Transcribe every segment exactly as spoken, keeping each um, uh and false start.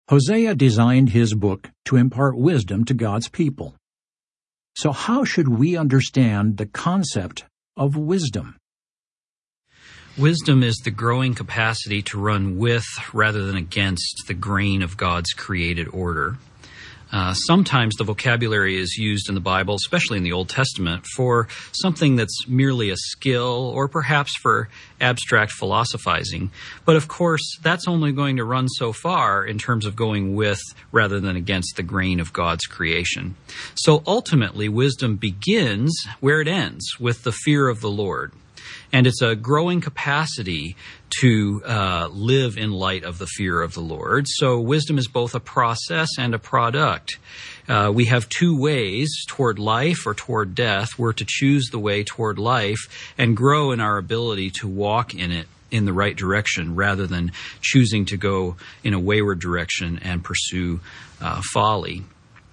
Hosea designed his book to impart wisdom to God's people. So how should we understand the concept of wisdom? Wisdom is the growing capacity to run with rather than against the grain of God's created order. Uh, sometimes the vocabulary is used in the Bible, especially in the Old Testament, for something that's merely a skill or perhaps for abstract philosophizing. But of course, that's only going to run so far in terms of going with rather than against the grain of God's creation. So ultimately, wisdom begins where it ends, with the fear of the Lord. And it's a growing capacity to uh, live in light of the fear of the Lord. So wisdom is both a process and a product. Uh, we have two ways, toward life or toward death. We're to choose the way toward life and grow in our ability to walk in it in the right direction rather than choosing to go in a wayward direction and pursue uh, folly.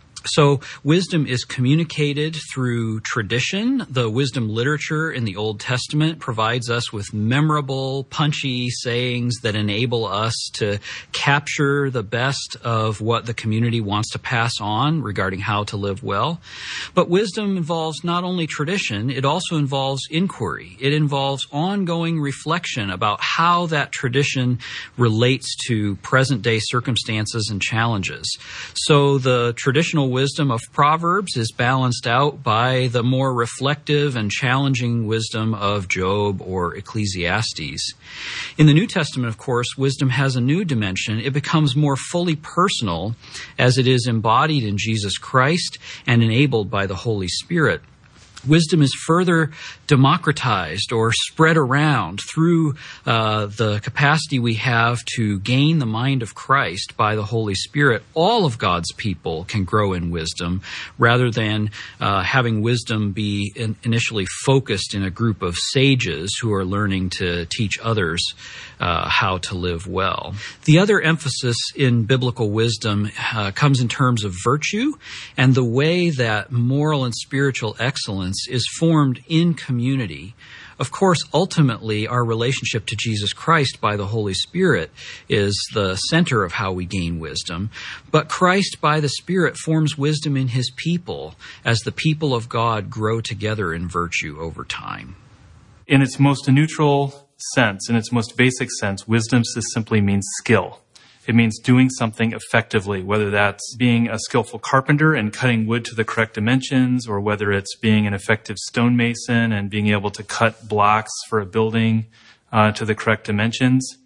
So wisdom is communicated through tradition. The wisdom literature in the Old Testament provides us with memorable, punchy sayings that enable us to capture the best of what the community wants to pass on regarding how to live well. But wisdom involves not only tradition, it also involves inquiry. It involves ongoing reflection about how that tradition relates to present-day circumstances and challenges. So the traditional wisdom of Proverbs is balanced out by the more reflective and challenging wisdom of Job or Ecclesiastes. In the New Testament, of course, wisdom has a new dimension. It becomes more fully personal as it is embodied in Jesus Christ and enabled by the Holy Spirit. Wisdom is further democratized or spread around through uh, the capacity we have to gain the mind of Christ by the Holy Spirit. All of God's people can grow in wisdom rather than uh, having wisdom be in, initially focused in a group of sages who are learning to teach others uh, how to live well. The other emphasis in biblical wisdom uh, comes in terms of virtue and the way that moral and spiritual excellence is formed in community. Of course, ultimately, our relationship to Jesus Christ by the Holy Spirit is the center of how we gain wisdom. But Christ, by the Spirit, forms wisdom in his people as the people of God grow together in virtue over time. In its most neutral sense, in its most basic sense, wisdom just simply means skill. It means doing something effectively, whether that's being a skillful carpenter and cutting wood to the correct dimensions, or whether it's being an effective stonemason and being able to cut blocks for a building uh, to the correct dimensions.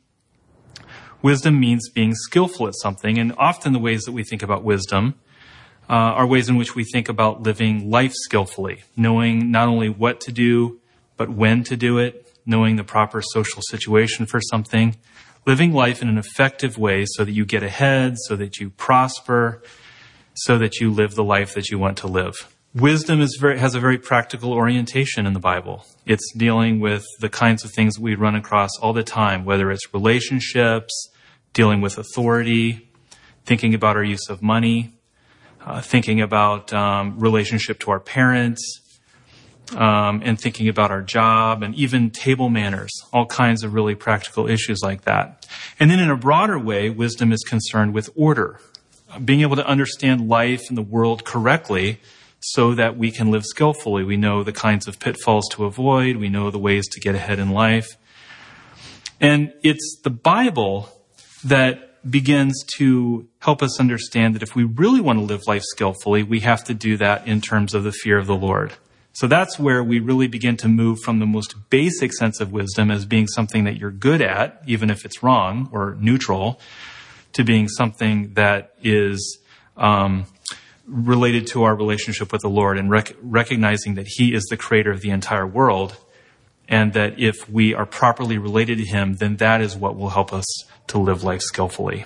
Wisdom means being skillful at something, and often the ways that we think about wisdom uh, are ways in which we think about living life skillfully, knowing not only what to do, but when to do it, knowing the proper social situation for something, living life in an effective way so that you get ahead, so that you prosper, so that you live the life that you want to live. Wisdom is very, has a very practical orientation in the Bible. It's dealing with the kinds of things we run across all the time, whether it's relationships, dealing with authority, thinking about our use of money, uh, thinking about um, relationship to our parents, Um, and thinking about our job, and even table manners, all kinds of really practical issues like that. And then in a broader way, wisdom is concerned with order, being able to understand life and the world correctly so that we can live skillfully. We know the kinds of pitfalls to avoid. We know the ways to get ahead in life. And it's the Bible that begins to help us understand that if we really want to live life skillfully, we have to do that in terms of the fear of the Lord. So that's where we really begin to move from the most basic sense of wisdom as being something that you're good at, even if it's wrong or neutral, to being something that is um, related to our relationship with the Lord, and rec- recognizing that he is the creator of the entire world, and that if we are properly related to him, then that is what will help us to live life skillfully.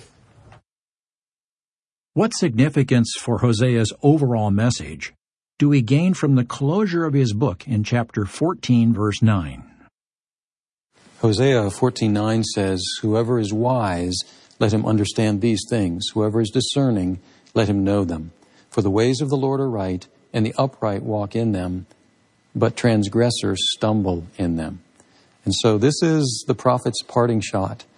What significance for Hosea's overall message do we gain from the closure of his book in chapter fourteen, verse nine? Hosea fourteen nine says, "Whoever is wise, let him understand these things. Whoever is discerning, let him know them. For the ways of the Lord are right, and the upright walk in them, but transgressors stumble in them." And so this is the prophet's parting shot.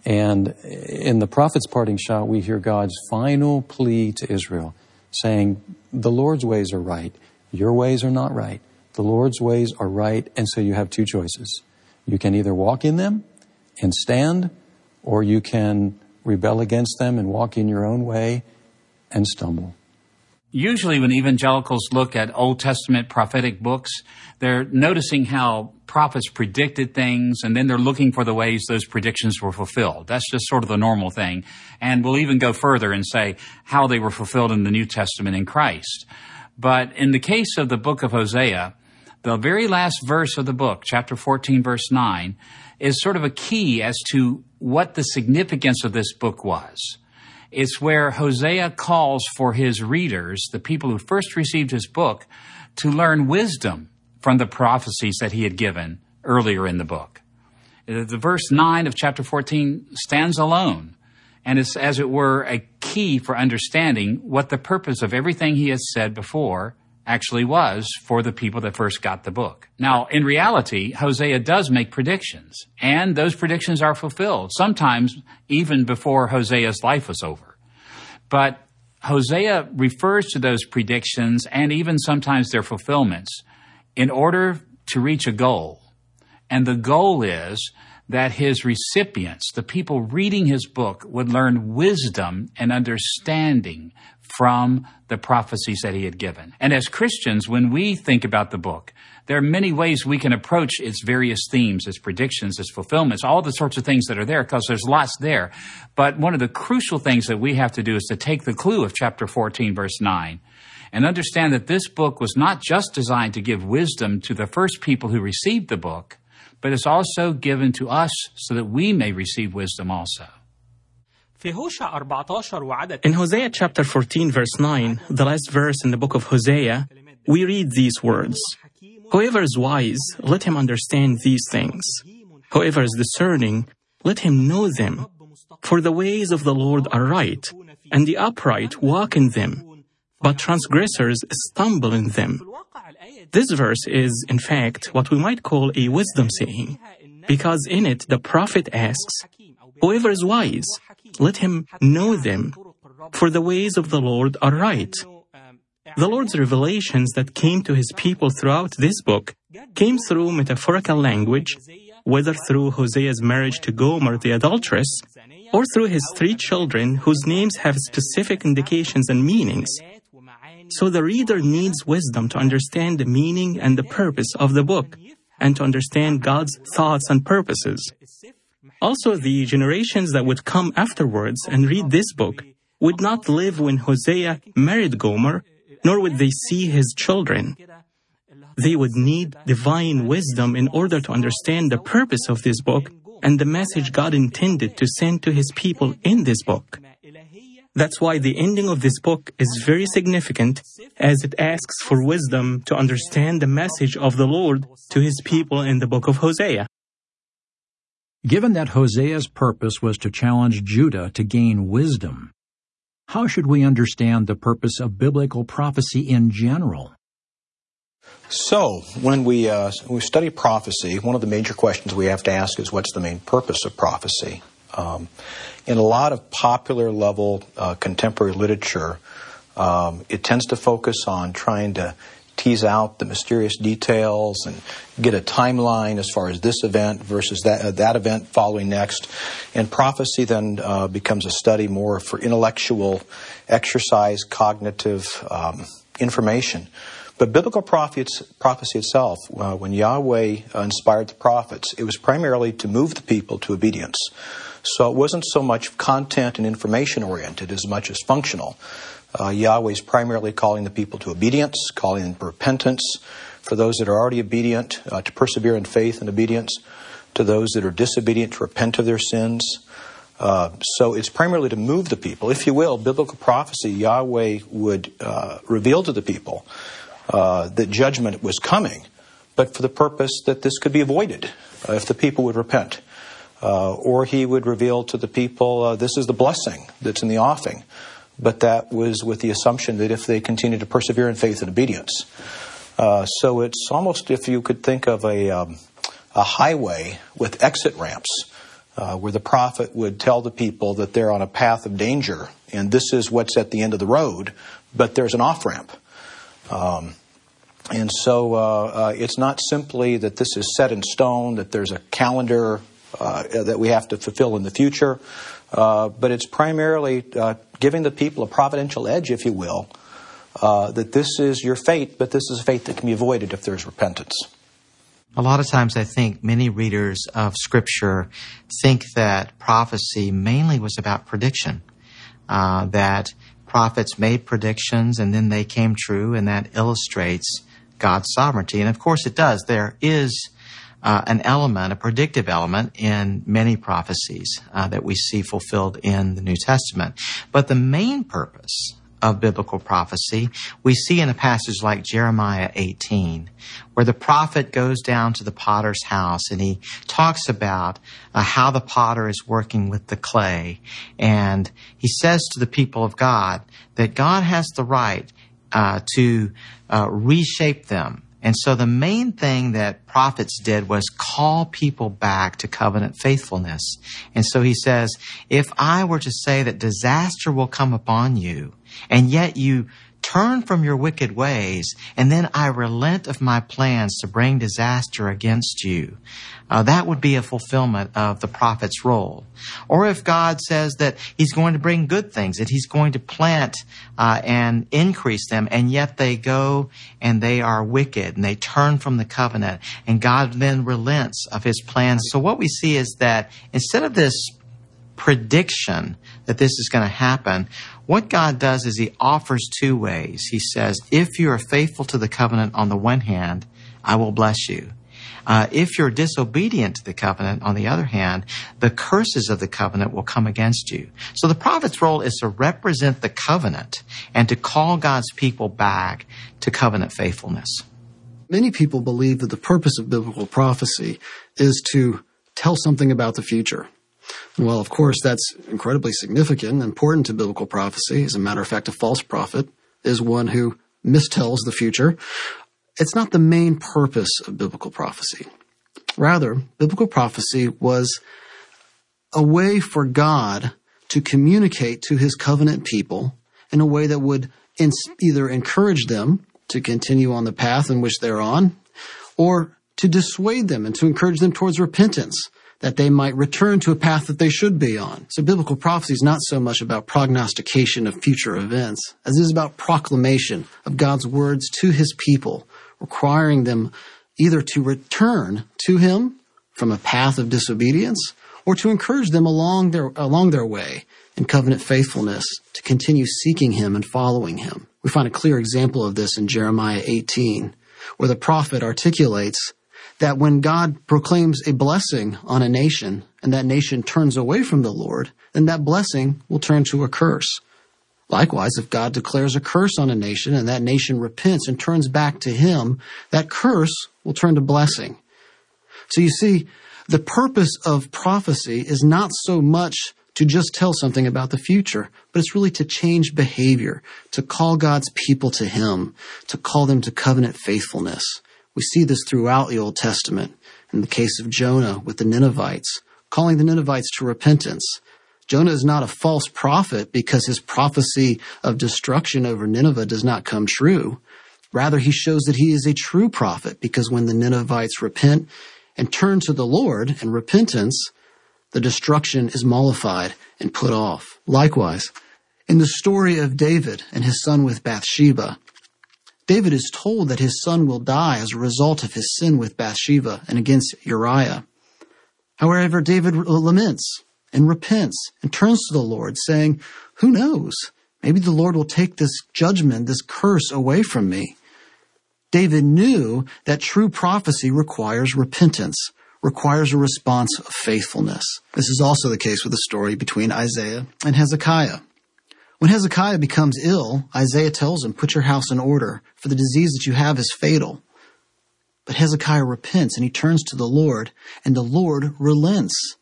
And in the prophet's parting shot, we hear God's final plea to Israel, saying, the Lord's ways are right. Your ways are not right. The Lord's ways are right, and so you have two choices. You can either walk in them and stand, or you can rebel against them and walk in your own way and stumble. Usually when evangelicals look at Old Testament prophetic books, they're noticing how prophets predicted things, and then they're looking for the ways those predictions were fulfilled. That's just sort of the normal thing. And we'll even go further and say how they were fulfilled in the New Testament in Christ. But in the case of the book of Hosea, the very last verse of the book, chapter fourteen, verse nine, is sort of a key as to what the significance of this book was. It's where Hosea calls for his readers, the people who first received his book, to learn wisdom from the prophecies that he had given earlier in the book. The verse nine of chapter fourteen stands alone, and it's, as it were, a key for understanding what the purpose of everything he has said before actually was for the people that first got the book. Now, in reality, Hosea does make predictions, and those predictions are fulfilled, sometimes even before Hosea's life was over. But Hosea refers to those predictions and even sometimes their fulfillments in order to reach a goal. And the goal is that his recipients, the people reading his book, would learn wisdom and understanding from the prophecies that he had given. And as Christians, when we think about the book, there are many ways we can approach its various themes, its predictions, its fulfillments, all the sorts of things that are there, because there's lots there. But one of the crucial things that we have to do is to take the clue of chapter fourteen, verse nine, and understand that this book was not just designed to give wisdom to the first people who received the book, but it's also given to us so that we may receive wisdom also. In Hosea chapter fourteen, verse nine, the last verse in the book of Hosea, we read these words, "Whoever is wise, let him understand these things. Whoever is discerning, let him know them. For the ways of the Lord are right, and the upright walk in them, but transgressors stumble in them." This verse is, in fact, what we might call a wisdom saying, because in it the prophet asks, "Whoever is wise, let him know them, for the ways of the Lord are right." The Lord's revelations that came to his people throughout this book came through metaphorical language, whether through Hosea's marriage to Gomer the adulteress, or through his three children whose names have specific indications and meanings. So the reader needs wisdom to understand the meaning and the purpose of the book, and to understand God's thoughts and purposes. Also, the generations that would come afterwards and read this book would not live when Hosea married Gomer, nor would they see his children. They would need divine wisdom in order to understand the purpose of this book and the message God intended to send to his people in this book. That's why the ending of this book is very significant, as it asks for wisdom to understand the message of the Lord to his people in the book of Hosea. Given that Hosea's purpose was to challenge Judah to gain wisdom, how should we understand the purpose of biblical prophecy in general? So, when we, uh, when we study prophecy, one of the major questions we have to ask is, what's the main purpose of prophecy? Um, in a lot of popular level uh, contemporary literature, um, it tends to focus on trying to tease out the mysterious details and get a timeline as far as this event versus that uh, that event following next. And prophecy then uh, becomes a study more for intellectual exercise, cognitive um, information. But biblical prophecy itself, uh, when Yahweh uh, inspired the prophets, it was primarily to move the people to obedience. So it wasn't so much content and information oriented as much as functional. Uh, Yahweh is primarily calling the people to obedience, calling them to repentance. For those that are already obedient, uh, to persevere in faith and obedience. To those that are disobedient, to repent of their sins. Uh, so it's primarily to move the people. If you will, biblical prophecy, Yahweh would uh, reveal to the people uh, that judgment was coming, but for the purpose that this could be avoided uh, if the people would repent. Uh, or he would reveal to the people, uh, this is the blessing that's in the offing. But that was with the assumption that if they continue to persevere in faith and obedience. Uh, so it's almost, if you could think of a, um, a highway with exit ramps. uh, where the prophet would tell the people that they're on a path of danger, and this is what's at the end of the road, but there's an off-ramp. Um, and so uh, uh, it's not simply that this is set in stone, that there's a calendar uh, that we have to fulfill in the future, uh, but it's primarily uh, giving the people a providential edge, if you will, uh, that this is your fate, but this is a fate that can be avoided if there's repentance. A lot of times I think many readers of Scripture think that prophecy mainly was about prediction, uh, that prophets made predictions and then they came true, and that illustrates God's sovereignty. And of course it does. There is uh, an element, a predictive element in many prophecies uh, that we see fulfilled in the New Testament. But the main purpose of biblical prophecy we see in a passage like Jeremiah eighteen, where the prophet goes down to the potter's house and he talks about uh, how the potter is working with the clay. And he says to the people of God that God has the right uh, to uh, reshape them. And so the main thing that prophets did was call people back to covenant faithfulness. And so he says, if I were to say that disaster will come upon you, and yet you turn from your wicked ways, and then I relent of my plans to bring disaster against you, uh, that would be a fulfillment of the prophet's role. Or if God says that he's going to bring good things, that he's going to plant uh, and increase them, and yet they go and they are wicked, and they turn from the covenant, and God then relents of his plans. So what we see is that instead of this prediction that this is going to happen, what God does is he offers two ways. He says, if you are faithful to the covenant on the one hand, I will bless you. Uh, if you're disobedient to the covenant, on the other hand, the curses of the covenant will come against you. So the prophet's role is to represent the covenant and to call God's people back to covenant faithfulness. Many people believe that the purpose of biblical prophecy is to tell something about the future. And while, of course, that's incredibly significant and important to biblical prophecy, as a matter of fact, a false prophet is one who mistells the future. It's not the main purpose of biblical prophecy. Rather, biblical prophecy was a way for God to communicate to his covenant people in a way that would either encourage them to continue on the path in which they're on, or to dissuade them and to encourage them towards repentance, that they might return to a path that they should be on. So biblical prophecy is not so much about prognostication of future events as it is about proclamation of God's words to his people, requiring them either to return to him from a path of disobedience or to encourage them along their, along their way in covenant faithfulness to continue seeking him and following him. We find a clear example of this in Jeremiah eighteen, where the prophet articulates that when God proclaims a blessing on a nation and that nation turns away from the Lord, then that blessing will turn to a curse. Likewise, if God declares a curse on a nation and that nation repents and turns back to him, that curse will turn to blessing. So you see, the purpose of prophecy is not so much to just tell something about the future, but it's really to change behavior, to call God's people to him, to call them to covenant faithfulness. We see this throughout the Old Testament. In the case of Jonah with the Ninevites, calling the Ninevites to repentance. Jonah is not a false prophet because his prophecy of destruction over Nineveh does not come true. Rather, he shows that he is a true prophet because when the Ninevites repent and turn to the Lord in repentance, the destruction is mollified and put off. Likewise, in the story of David and his son with Bathsheba, David is told that his son will die as a result of his sin with Bathsheba and against Uriah. However, David laments and repents and turns to the Lord, saying, who knows? Maybe the Lord will take this judgment, this curse away from me. David knew that true prophecy requires repentance, requires a response of faithfulness. This is also the case with the story between Isaiah and Hezekiah. When Hezekiah becomes ill, Isaiah tells him, put your house in order, for the disease that you have is fatal. But Hezekiah repents and he turns to the Lord, and the Lord relents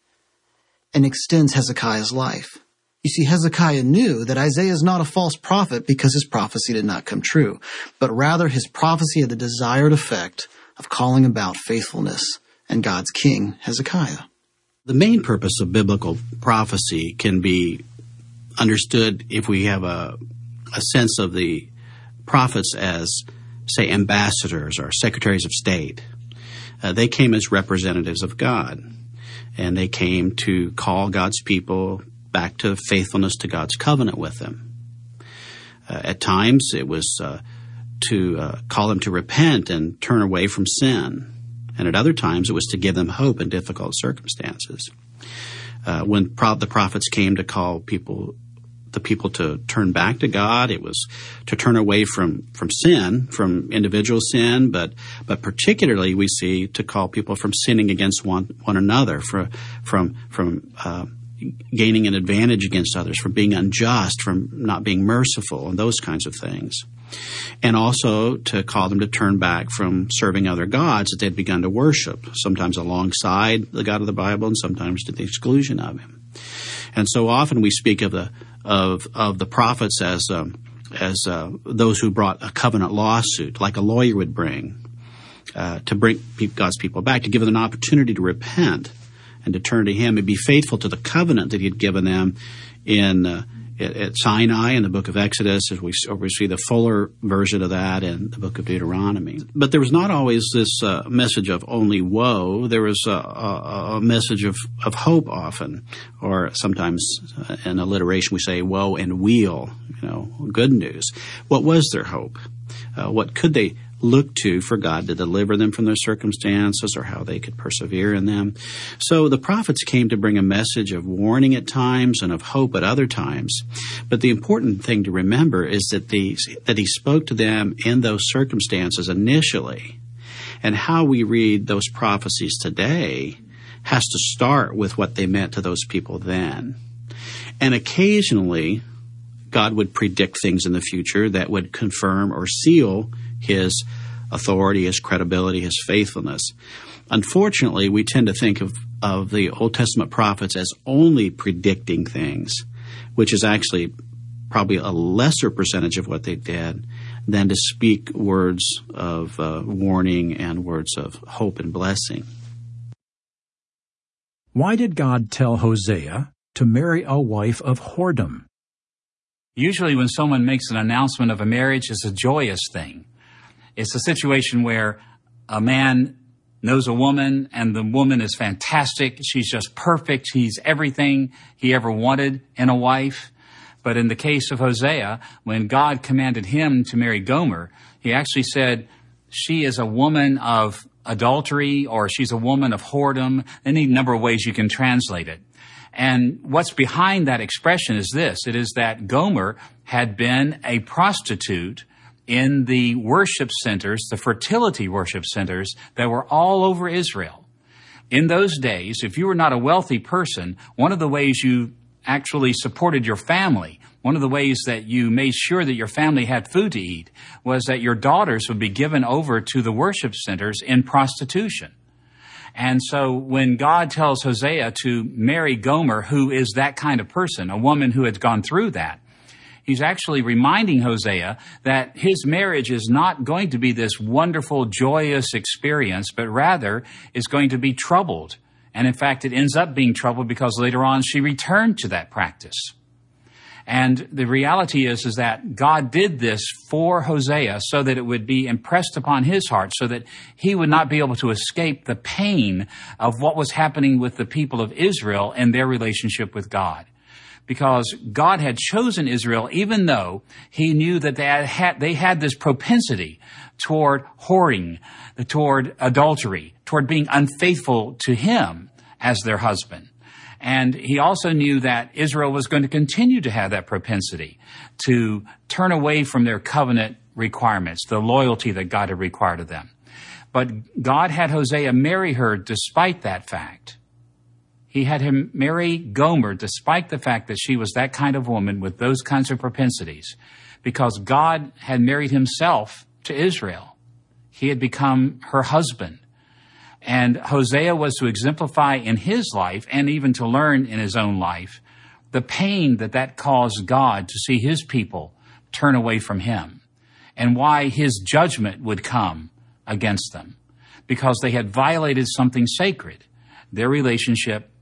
and extends Hezekiah's life. You see, Hezekiah knew that Isaiah is not a false prophet because his prophecy did not come true, but rather his prophecy had the desired effect of calling about faithfulness and God's king, Hezekiah. The main purpose of biblical prophecy can be understood if we have a, a sense of the prophets as, say, ambassadors or secretaries of state. Uh, they came as representatives of God, and they came to call God's people back to faithfulness to God's covenant with them. Uh, at times, it was uh, to uh, call them to repent and turn away from sin. And at other times, it was to give them hope in difficult circumstances. Uh, when pro- the prophets came to call people, the people to turn back to God, it was to turn away from, from sin, from individual sin, but but particularly we see to call people from sinning against one one another, for, from from uh, gaining an advantage against others, from being unjust, from not being merciful, and those kinds of things. And also to call them to turn back from serving other gods that they'd begun to worship, sometimes alongside the God of the Bible and sometimes to the exclusion of him. And so often we speak of the of of the prophets as um, as uh, those who brought a covenant lawsuit, like a lawyer would bring, uh, to bring God's people back, to give them an opportunity to repent and to turn to him and be faithful to the covenant that he had given them in uh, at, at Sinai in the book of Exodus, as we, we see the fuller version of that in the book of Deuteronomy. But there was not always this uh, message of only woe. There was a, a, a message of, of hope often, or sometimes uh, in alliteration we say woe and weal, you know, good news. What was their hope? Uh, what could they look to for God to deliver them from their circumstances, or how they could persevere in them? So the prophets came to bring a message of warning at times and of hope at other times. But the important thing to remember is that the, that he spoke to them in those circumstances initially. And how we read those prophecies today has to start with what they meant to those people then. And occasionally, God would predict things in the future that would confirm or seal his authority, his credibility, his faithfulness. Unfortunately, we tend to think of, of the Old Testament prophets as only predicting things, which is actually probably a lesser percentage of what they did than to speak words of uh, warning and words of hope and blessing. Why did God tell Hosea to marry a wife of whoredom? Usually when someone makes an announcement of a marriage, it's a joyous thing. It's a situation where a man knows a woman, and the woman is fantastic. She's just perfect. She's everything he ever wanted in a wife. But in the case of Hosea, when God commanded him to marry Gomer, he actually said, she is a woman of adultery, or she's a woman of whoredom, any number of ways you can translate it. And what's behind that expression is this. It is that Gomer had been a prostitute in the worship centers, the fertility worship centers that were all over Israel. In those days, if you were not a wealthy person, one of the ways you actually supported your family, one of the ways that you made sure that your family had food to eat, was that your daughters would be given over to the worship centers in prostitution. And so when God tells Hosea to marry Gomer, who is that kind of person, a woman who has gone through that, he's actually reminding Hosea that his marriage is not going to be this wonderful, joyous experience, but rather is going to be troubled. And in fact, it ends up being troubled because later on she returned to that practice. And the reality is, is that God did this for Hosea so that it would be impressed upon his heart, so that he would not be able to escape the pain of what was happening with the people of Israel and their relationship with God. Because God had chosen Israel, even though he knew that they had, they had this propensity toward whoring, toward adultery, toward being unfaithful to him as their husband. And he also knew that Israel was going to continue to have that propensity to turn away from their covenant requirements, the loyalty that God had required of them. But God had Hosea marry her despite that fact. He had him marry Gomer despite the fact that she was that kind of woman with those kinds of propensities, because God had married himself to Israel. He had become her husband. And Hosea was to exemplify in his life, and even to learn in his own life, the pain that that caused God to see his people turn away from him, and why his judgment would come against them, because they had violated something sacred, their relationship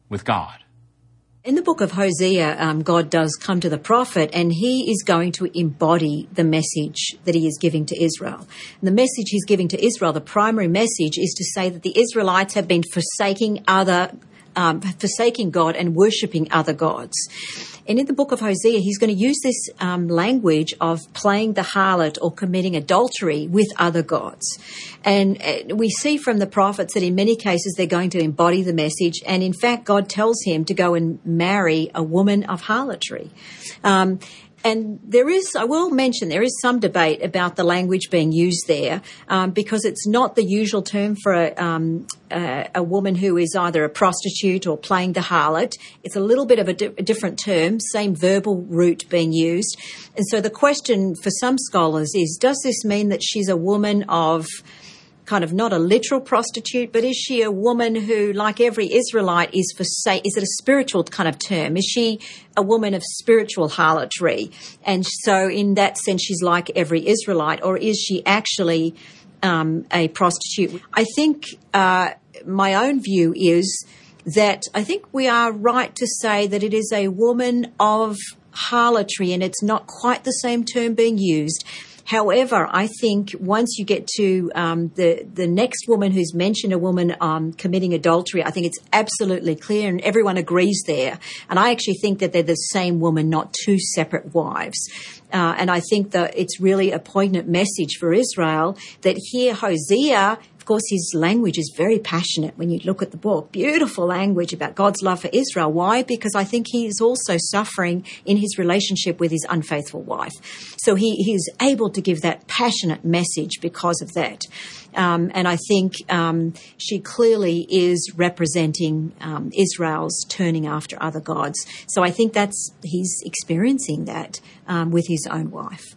with God. In the book of Hosea, um, God does come to the prophet, and he is going to embody the message that he is giving to Israel. And the message he's giving to Israel, the primary message, is to say that the Israelites have been forsaking other, um, forsaking God and worshipping other gods. And in the book of Hosea, he's going to use this um, language of playing the harlot or committing adultery with other gods. And uh, we see from the prophets that in many cases they're going to embody the message. And in fact, God tells him to go and marry a woman of harlotry. Um, And there is, I will mention, there is some debate about the language being used there um, because it's not the usual term for a, um, a, a woman who is either a prostitute or playing the harlot. It's a little bit of a, di- a different term, same verbal root being used. And so the question for some scholars is, does this mean that she's a woman of kind of not a literal prostitute, but is she a woman who, like every Israelite, is for say, is it a spiritual kind of term? Is she a woman of spiritual harlotry? And so in that sense, she's like every Israelite, or is she actually um, a prostitute? I think uh, my own view is that I think we are right to say that it is a woman of harlotry, and it's not quite the same term being used. However, I think once you get to um, the the next woman who's mentioned, a woman um, committing adultery, I think it's absolutely clear, and everyone agrees there. And I actually think that they're the same woman, not two separate wives. Uh, and I think that it's really a poignant message for Israel that here Hosea, of course, his language is very passionate when you look at the book. Beautiful language about God's love for Israel. Why? Because I think he is also suffering in his relationship with his unfaithful wife. So he, he is able to give that passionate message because of that. Um, and I think um, she clearly is representing um, Israel's turning after other gods. So I think that's he's experiencing that um, with his own wife.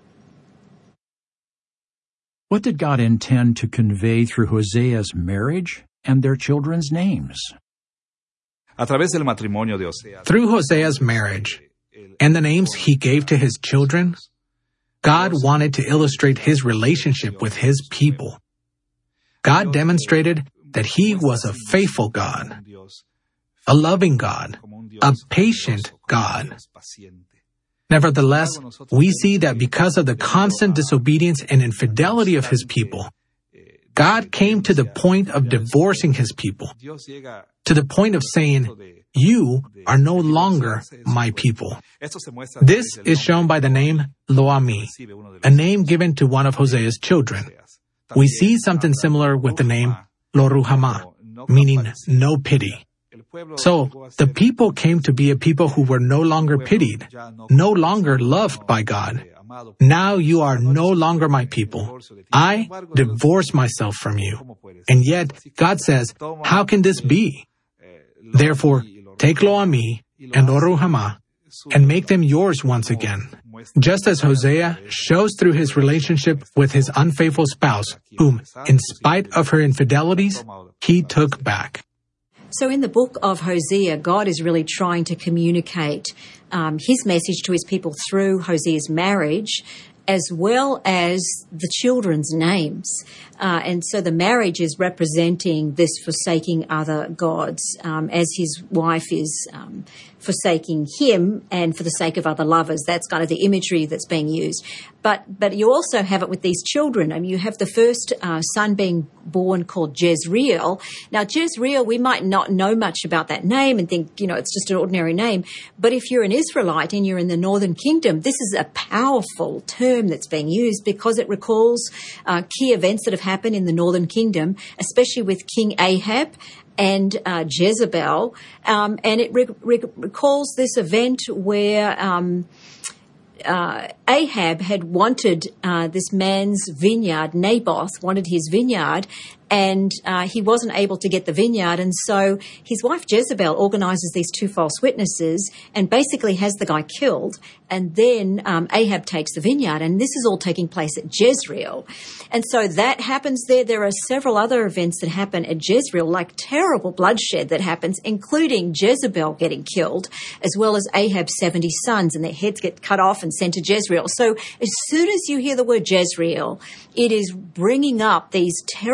What did God intend to convey through Hosea's marriage and their children's names? Through Hosea's marriage and the names he gave to his children, God wanted to illustrate his relationship with his people. God demonstrated that he was a faithful God, a loving God, a patient God. Nevertheless, we see that because of the constant disobedience and infidelity of his people, God came to the point of divorcing his people, to the point of saying, "You are no longer my people." This is shown by the name Lo-Ami, a name given to one of Hosea's children. We see something similar with the name Lo-Ruhamah, meaning no pity. So, the people came to be a people who were no longer pitied, no longer loved by God. Now you are no longer my people. I divorce myself from you. And yet, God says, how can this be? Therefore, take Lo-Ami and Lo-Ruhamah and make them yours once again. Just as Hosea shows through his relationship with his unfaithful spouse, whom, in spite of her infidelities, he took back. So in the book of Hosea, God is really trying to communicate um, his message to his people through Hosea's marriage, as well as the children's names. Uh, and so the marriage is representing this forsaking other gods, um, as his wife is um, forsaking him and for the sake of other lovers. That's kind of the imagery that's being used. But but you also have it with these children. I mean, you have the first uh, son being born called Jezreel. Now, Jezreel, we might not know much about that name and think, you know, it's just an ordinary name. But if you're an Israelite and you're in the northern kingdom, this is a powerful term that's being used because it recalls uh, key events that have happened in the northern kingdom, especially with King Ahab and uh, Jezebel. Um, and it re- re- recalls this event where Um, Uh, Ahab had wanted uh, this man's vineyard, Naboth wanted his vineyard, and uh, he wasn't able to get the vineyard. And so his wife Jezebel organizes these two false witnesses and basically has the guy killed. And then um, Ahab takes the vineyard. And this is all taking place at Jezreel. And so that happens there. There are several other events that happen at Jezreel, like terrible bloodshed that happens, including Jezebel getting killed, as well as Ahab's seventy sons, and their heads get cut off and sent to Jezreel. So as soon as you hear the word Jezreel, it is bringing up these terrible events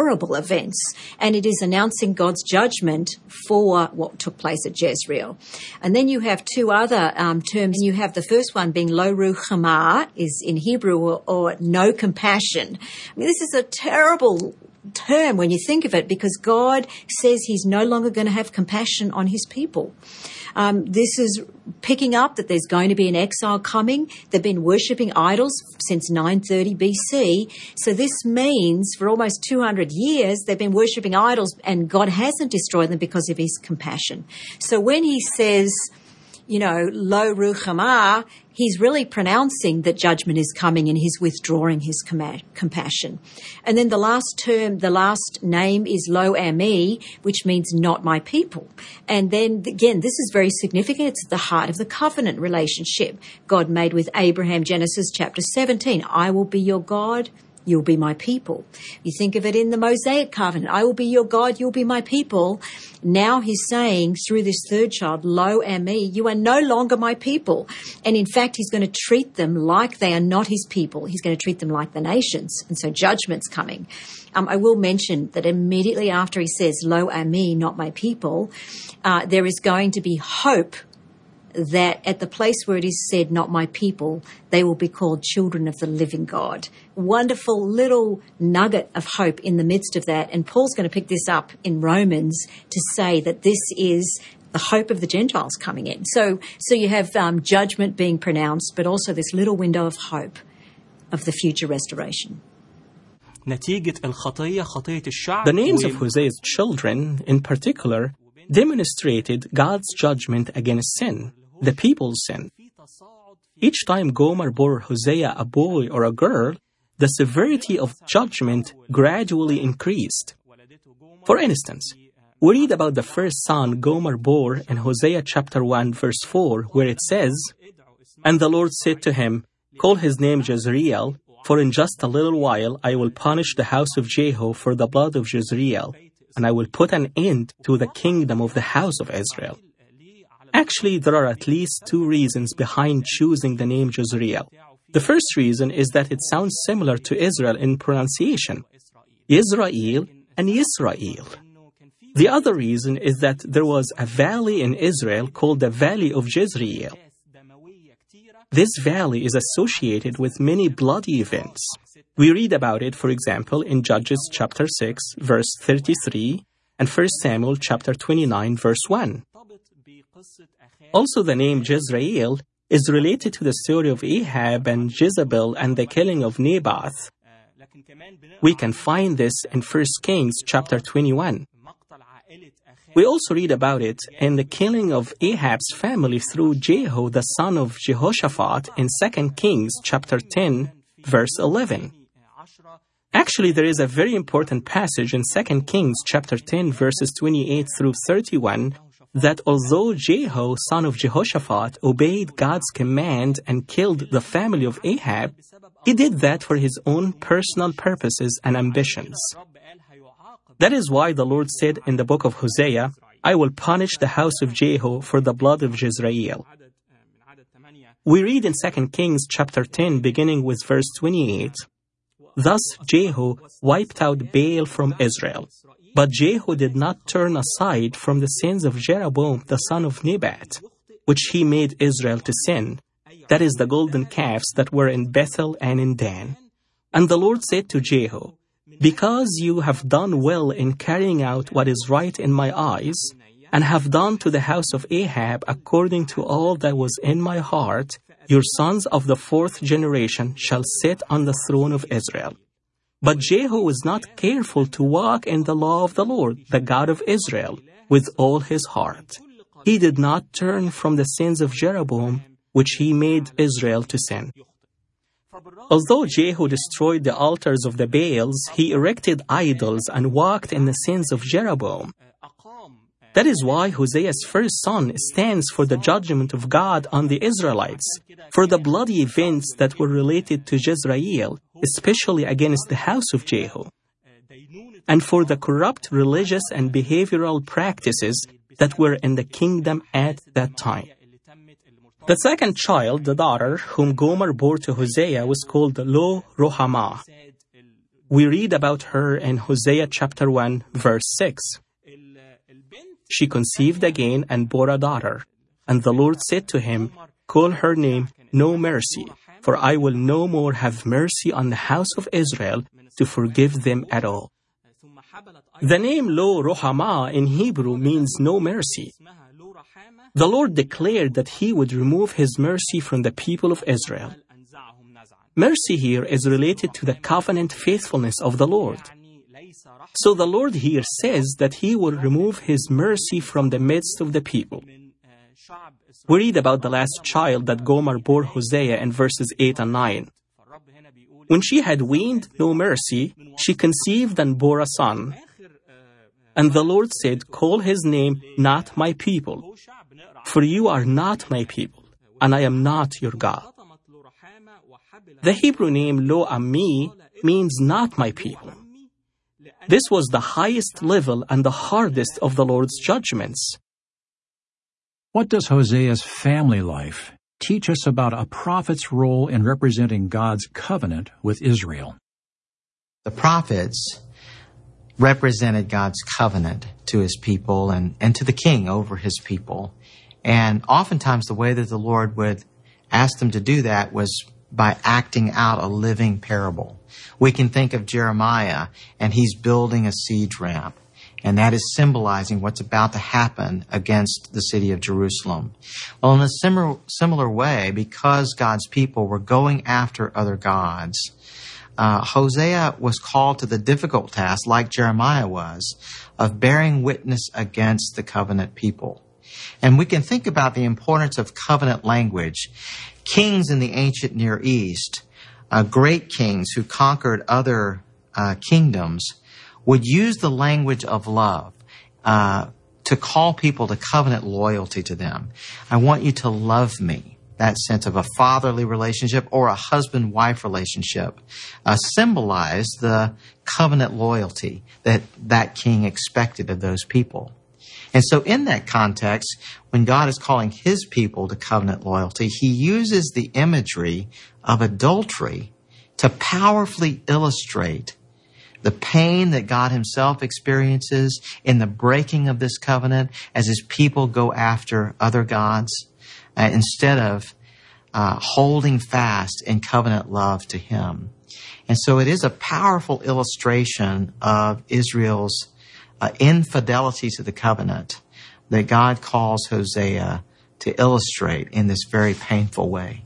events, and it is announcing God's judgment for what took place at Jezreel. And then you have two other um, terms. You have the first one being lo ruchama, is in Hebrew, or, or no compassion. I mean, this is a terrible term when you think of it, because God says he's no longer going to have compassion on his people. Um, this is picking up that there's going to be an exile coming. They've been worshipping idols since nine thirty B C. So this means for almost two hundred years, they've been worshipping idols, and God hasn't destroyed them because of his compassion. So when he says, you know, lo ruchama, he's really pronouncing that judgment is coming, and he's withdrawing his com- compassion. And then the last term, the last name is lo ami, which means not my people. And then again, this is very significant. It's at the heart of the covenant relationship God made with Abraham, Genesis chapter seventeen. I will be your God, you'll be my people. You think of it in the Mosaic covenant. I will be your God, you'll be my people. Now he's saying through this third child, lo ami, you are no longer my people. And in fact, he's going to treat them like they are not his people. He's going to treat them like the nations. And so judgment's coming. Um, I will mention that immediately after he says, lo ami, not my people, uh, there is going to be hope that at the place where it is said, not my people, they will be called children of the living God. Wonderful little nugget of hope in the midst of that. And Paul's going to pick this up in Romans to say that this is the hope of the Gentiles coming in. So, so you have um, judgment being pronounced, but also this little window of hope of the future restoration. The names of Hosea's children, in particular, demonstrated God's judgment against sin, the people's sin. Each time Gomer bore Hosea a boy or a girl, the severity of judgment gradually increased. For instance, we read about the first son Gomer bore in Hosea chapter one verse four, where it says, "And the Lord said to him, call his name Jezreel, for in just a little while I will punish the house of Jehu for the blood of Jezreel, and I will put an end to the kingdom of the house of Israel." Actually, there are at least two reasons behind choosing the name Jezreel. The first reason is that it sounds similar to Israel in pronunciation, Israel and Yisrael. The other reason is that there was a valley in Israel called the Valley of Jezreel. This valley is associated with many bloody events. We read about it, for example, in Judges chapter six, verse thirty-three, and First Samuel chapter twenty-nine, verse one. Also, the name Jezreel is related to the story of Ahab and Jezebel and the killing of Naboth. We can find this in First Kings chapter twenty-one. We also read about it in the killing of Ahab's family through Jehu, the son of Jehoshaphat, in Second Kings chapter ten, verse eleven. Actually, there is a very important passage in Second Kings chapter ten, verses twenty-eight through thirty-one, that although Jehu, son of Jehoshaphat, obeyed God's command and killed the family of Ahab, he did that for his own personal purposes and ambitions. That is why the Lord said in the book of Hosea, I will punish the house of Jehu for the blood of Jezreel. We read in Second Kings chapter ten, beginning with verse twenty-eight, "Thus Jehu wiped out Baal from Israel. But Jehu did not turn aside from the sins of Jeroboam the son of Nebat, which he made Israel to sin, that is the golden calves that were in Bethel and in Dan. And the Lord said to Jehu, because you have done well in carrying out what is right in my eyes, and have done to the house of Ahab according to all that was in my heart, your sons of the fourth generation shall sit on the throne of Israel. But Jehu was not careful to walk in the law of the Lord, the God of Israel, with all his heart. He did not turn from the sins of Jeroboam, which he made Israel to sin." Although Jehu destroyed the altars of the Baals, he erected idols and walked in the sins of Jeroboam. That is why Hosea's first son stands for the judgment of God on the Israelites, for the bloody events that were related to Jezreel, especially against the house of Jehu, and for the corrupt religious and behavioral practices that were in the kingdom at that time. The second child, the daughter, whom Gomer bore to Hosea, was called Lo Ruhamah, We read about her in Hosea chapter one, verse six. She conceived again and bore a daughter. And the Lord said to him, call her name No Mercy, for I will no more have mercy on the house of Israel to forgive them at all. The name Lo Ruhamah in Hebrew means no mercy. The Lord declared that He would remove His mercy from the people of Israel. Mercy here is related to the covenant faithfulness of the Lord. So the Lord here says that He will remove His mercy from the midst of the people. We read about the last child that Gomer bore Hosea in verses eight and nine. When she had weaned No Mercy, she conceived and bore a son. And the Lord said, call his name Not My People, for you are not my people, and I am not your God. The Hebrew name Lo Ammi means not my people. This was the highest level and the hardest of the Lord's judgments. What does Hosea's family life teach us about a prophet's role in representing God's covenant with Israel? The prophets represented God's covenant to His people and, and to the king over His people. And oftentimes the way that the Lord would ask them to do that was by acting out a living parable. We can think of Jeremiah, and he's building a siege ramp. And that is symbolizing what's about to happen against the city of Jerusalem. Well, in a similar, similar way, because God's people were going after other gods, uh, Hosea was called to the difficult task, like Jeremiah was, of bearing witness against the covenant people. And we can think about the importance of covenant language. Kings in the ancient Near East, uh, great kings who conquered other uh, kingdoms, would use the language of love uh, to call people to covenant loyalty to them. I want you to love me. That sense of a fatherly relationship or a husband-wife relationship uh, symbolized the covenant loyalty that that king expected of those people. And so in that context, when God is calling His people to covenant loyalty, He uses the imagery of adultery to powerfully illustrate the pain that God Himself experiences in the breaking of this covenant as His people go after other gods uh, instead of uh, holding fast in covenant love to Him. And so it is a powerful illustration of Israel's uh, infidelity to the covenant that God calls Hosea to illustrate in this very painful way.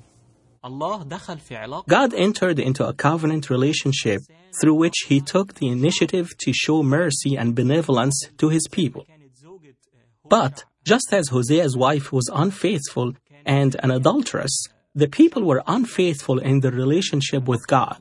God entered into a covenant relationship through which He took the initiative to show mercy and benevolence to His people. But just as Hosea's wife was unfaithful and an adulteress, the people were unfaithful in their relationship with God.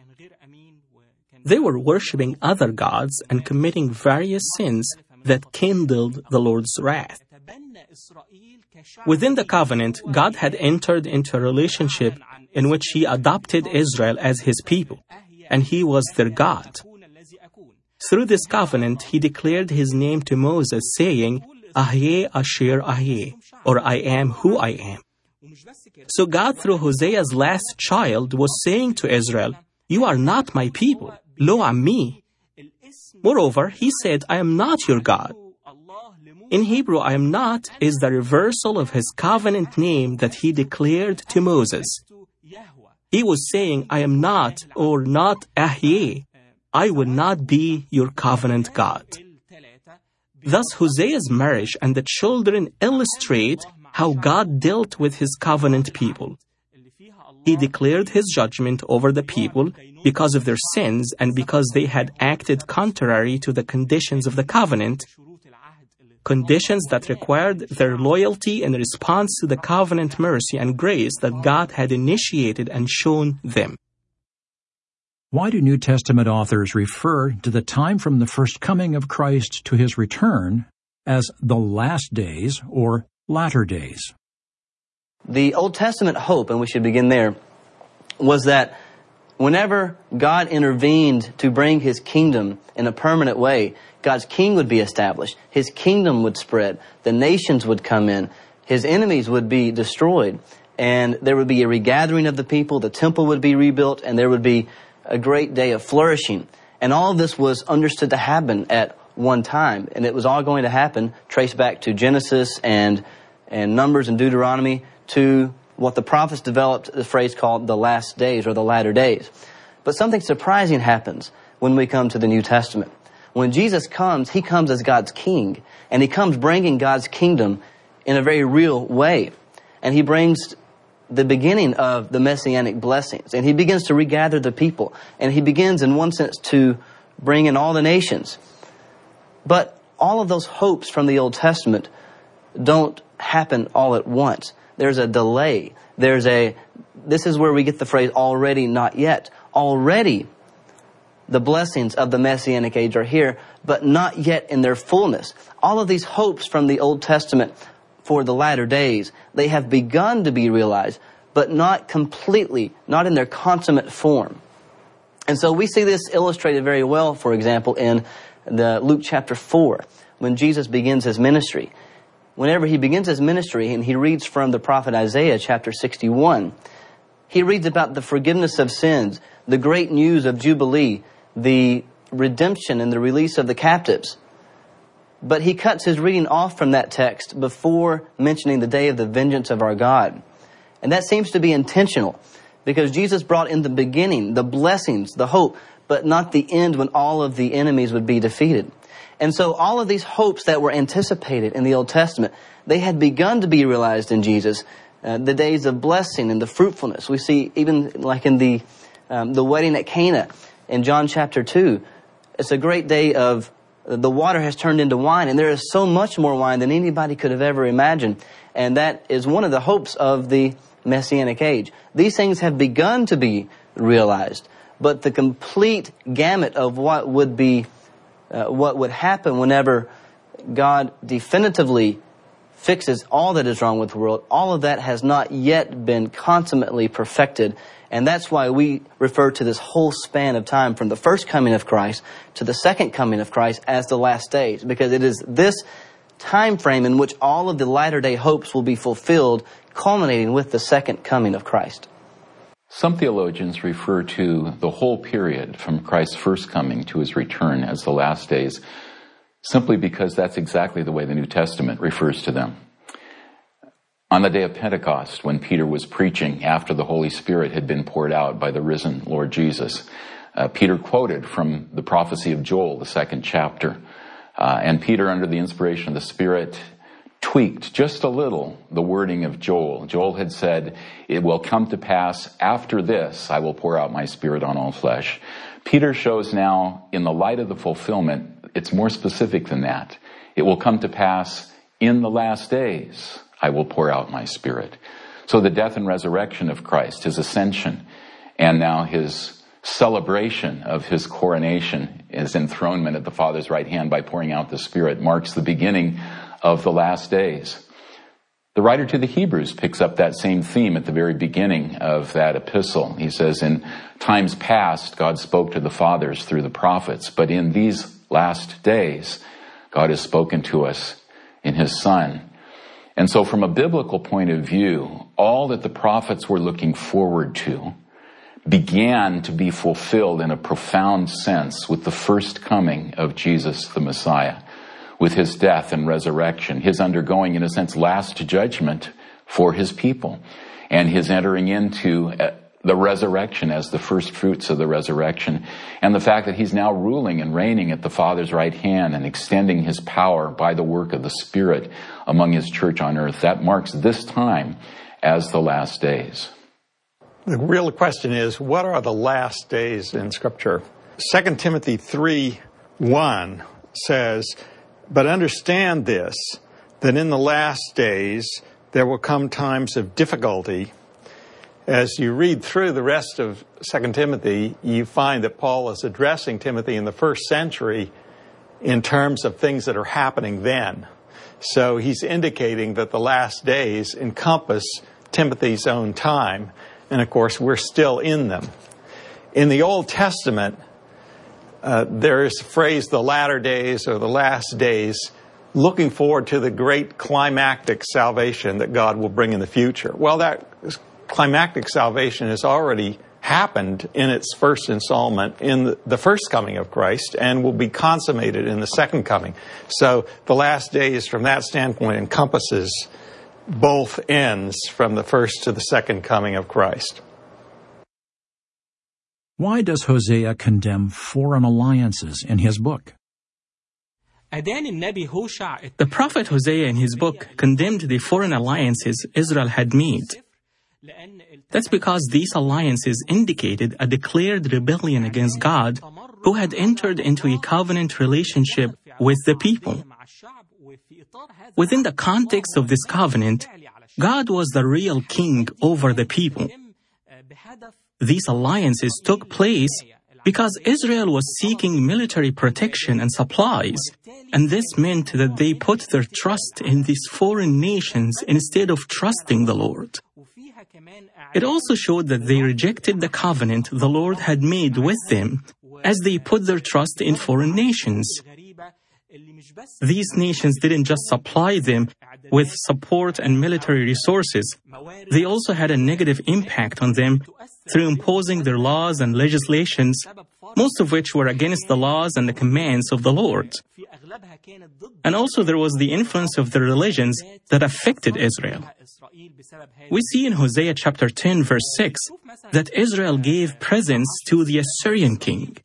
They were worshiping other gods and committing various sins that kindled the Lord's wrath. Within the covenant, God had entered into a relationship in which He adopted Israel as His people, and He was their God. Through this covenant, He declared His name to Moses, saying, Ahyeh Asher Ahyeh, or I am who I am. So God, through Hosea's last child, was saying to Israel, you are not my people, Lo Ammi. Moreover, He said, I am not your God. In Hebrew, I am not is the reversal of His covenant name that He declared to Moses. He was saying, I am not, or not Ahyeh. I will not be your covenant God. Thus, Hosea's marriage and the children illustrate how God dealt with His covenant people. He declared His judgment over the people because of their sins and because they had acted contrary to the conditions of the covenant, conditions that required their loyalty in response to the covenant mercy and grace that God had initiated and shown them. Why do New Testament authors refer to the time from the first coming of Christ to His return as the last days or latter days? The Old Testament hope, and we should begin there, was that whenever God intervened to bring His kingdom in a permanent way, God's king would be established. His kingdom would spread. The nations would come in. His enemies would be destroyed. And there would be a regathering of the people. The temple would be rebuilt. And there would be a great day of flourishing. And all of this was understood to happen at one time. And it was all going to happen, traced back to Genesis and, and Numbers and Deuteronomy, to what the prophets developed the phrase called the last days or the latter days. But something surprising happens when we come to the New Testament. When Jesus comes, he comes as God's king. And he comes bringing God's kingdom in a very real way. And he brings the beginning of the messianic blessings. And he begins to regather the people. And he begins, in one sense, to bring in all the nations. But all of those hopes from the Old Testament don't happen all at once. There's a delay. There's a, this is where we get the phrase, already, not yet. Already, the blessings of the Messianic age are here, but not yet in their fullness. All of these hopes from the Old Testament for the latter days, they have begun to be realized, but not completely, not in their consummate form. And so we see this illustrated very well, for example, in the Luke chapter four, when Jesus begins his ministry. Whenever he begins his ministry and he reads from the prophet Isaiah chapter sixty-one, he reads about the forgiveness of sins, the great news of Jubilee, the redemption and the release of the captives. But he cuts his reading off from that text before mentioning the day of the vengeance of our God. And that seems to be intentional, because Jesus brought in the beginning, the blessings, the hope, but not the end when all of the enemies would be defeated. And so all of these hopes that were anticipated in the Old Testament, they had begun to be realized in Jesus. Uh, the days of blessing and the fruitfulness. We see even like in the um, the wedding at Cana in John chapter two. It's a great day of the water has turned into wine, and there is so much more wine than anybody could have ever imagined. And that is one of the hopes of the Messianic age. These things have begun to be realized, but the complete gamut of what would be, uh, what would happen whenever God definitively fixes all that is wrong with the world, all of that has not yet been consummately perfected. And that's why we refer to this whole span of time from the first coming of Christ to the second coming of Christ as the last days, because it is this time frame in which all of the latter day hopes will be fulfilled, culminating with the second coming of Christ. Some theologians refer to the whole period from Christ's first coming to his return as the last days, simply because that's exactly the way the New Testament refers to them. On the day of Pentecost, when Peter was preaching after the Holy Spirit had been poured out by the risen Lord Jesus, uh, Peter quoted from the prophecy of Joel, the second chapter. Uh, and Peter, under the inspiration of the Spirit, tweaked just a little the wording of Joel. Joel had said, "It will come to pass after this, I will pour out my Spirit on all flesh." Peter shows now, in the light of the fulfillment, it's more specific than that. It will come to pass in the last days, I will pour out my Spirit. So the death and resurrection of Christ, his ascension, and now his celebration of his coronation, his enthronement at the Father's right hand by pouring out the Spirit, marks the beginning of the last days. The writer to the Hebrews picks up that same theme at the very beginning of that epistle. He says, in times past, God spoke to the fathers through the prophets, but in these last days, God has spoken to us in his Son. And so from a biblical point of view, all that the prophets were looking forward to began to be fulfilled in a profound sense with the first coming of Jesus the Messiah, with his death and resurrection, his undergoing, in a sense, last judgment for his people, and his entering into the resurrection as the first fruits of the resurrection, and the fact that he's now ruling and reigning at the Father's right hand and extending his power by the work of the Spirit among his church on earth. That marks this time as the last days. The real question is, what are the last days in Scripture? Second Timothy three one says, "But understand this, that in the last days there will come times of difficulty." As you read through the rest of Second Timothy, you find that Paul is addressing Timothy in the first century in terms of things that are happening then. So he's indicating that the last days encompass Timothy's own time. And of course, we're still in them. In the Old Testament, uh, there is a phrase, the latter days or the last days, looking forward to the great climactic salvation that God will bring in the future. Well, that climactic salvation has already happened in its first installment in the, the first coming of Christ and will be consummated in the second coming. So the last days from that standpoint encompasses both ends from the first to the second coming of Christ. Why does Hosea condemn foreign alliances in his book? The prophet Hosea in his book condemned the foreign alliances Israel had made. That's because these alliances indicated a declared rebellion against God, who had entered into a covenant relationship with the people. Within the context of this covenant, God was the real king over the people. These alliances took place because Israel was seeking military protection and supplies, and this meant that they put their trust in these foreign nations instead of trusting the Lord. It also showed that they rejected the covenant the Lord had made with them as they put their trust in foreign nations. These nations didn't just supply them with support and military resources. They also had a negative impact on them through imposing their laws and legislations, most of which were against the laws and the commands of the Lord. And also there was the influence of the religions that affected Israel. We see in Hosea chapter ten, verse six, that Israel gave presents to the Assyrian king.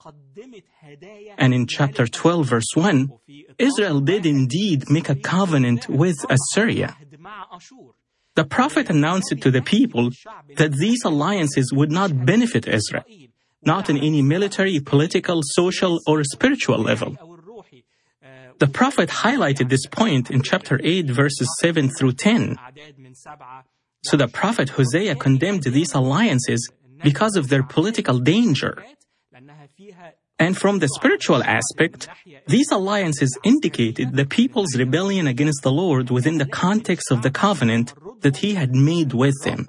And in chapter twelve, verse one, Israel did indeed make a covenant with Assyria. The prophet announced it to the people that these alliances would not benefit Israel, not in any military, political, social, or spiritual level. The prophet highlighted this point in chapter eight, verses seven through ten. So the prophet Hosea condemned these alliances because of their political danger. And from the spiritual aspect, these alliances indicated the people's rebellion against the Lord within the context of the covenant that He had made with them.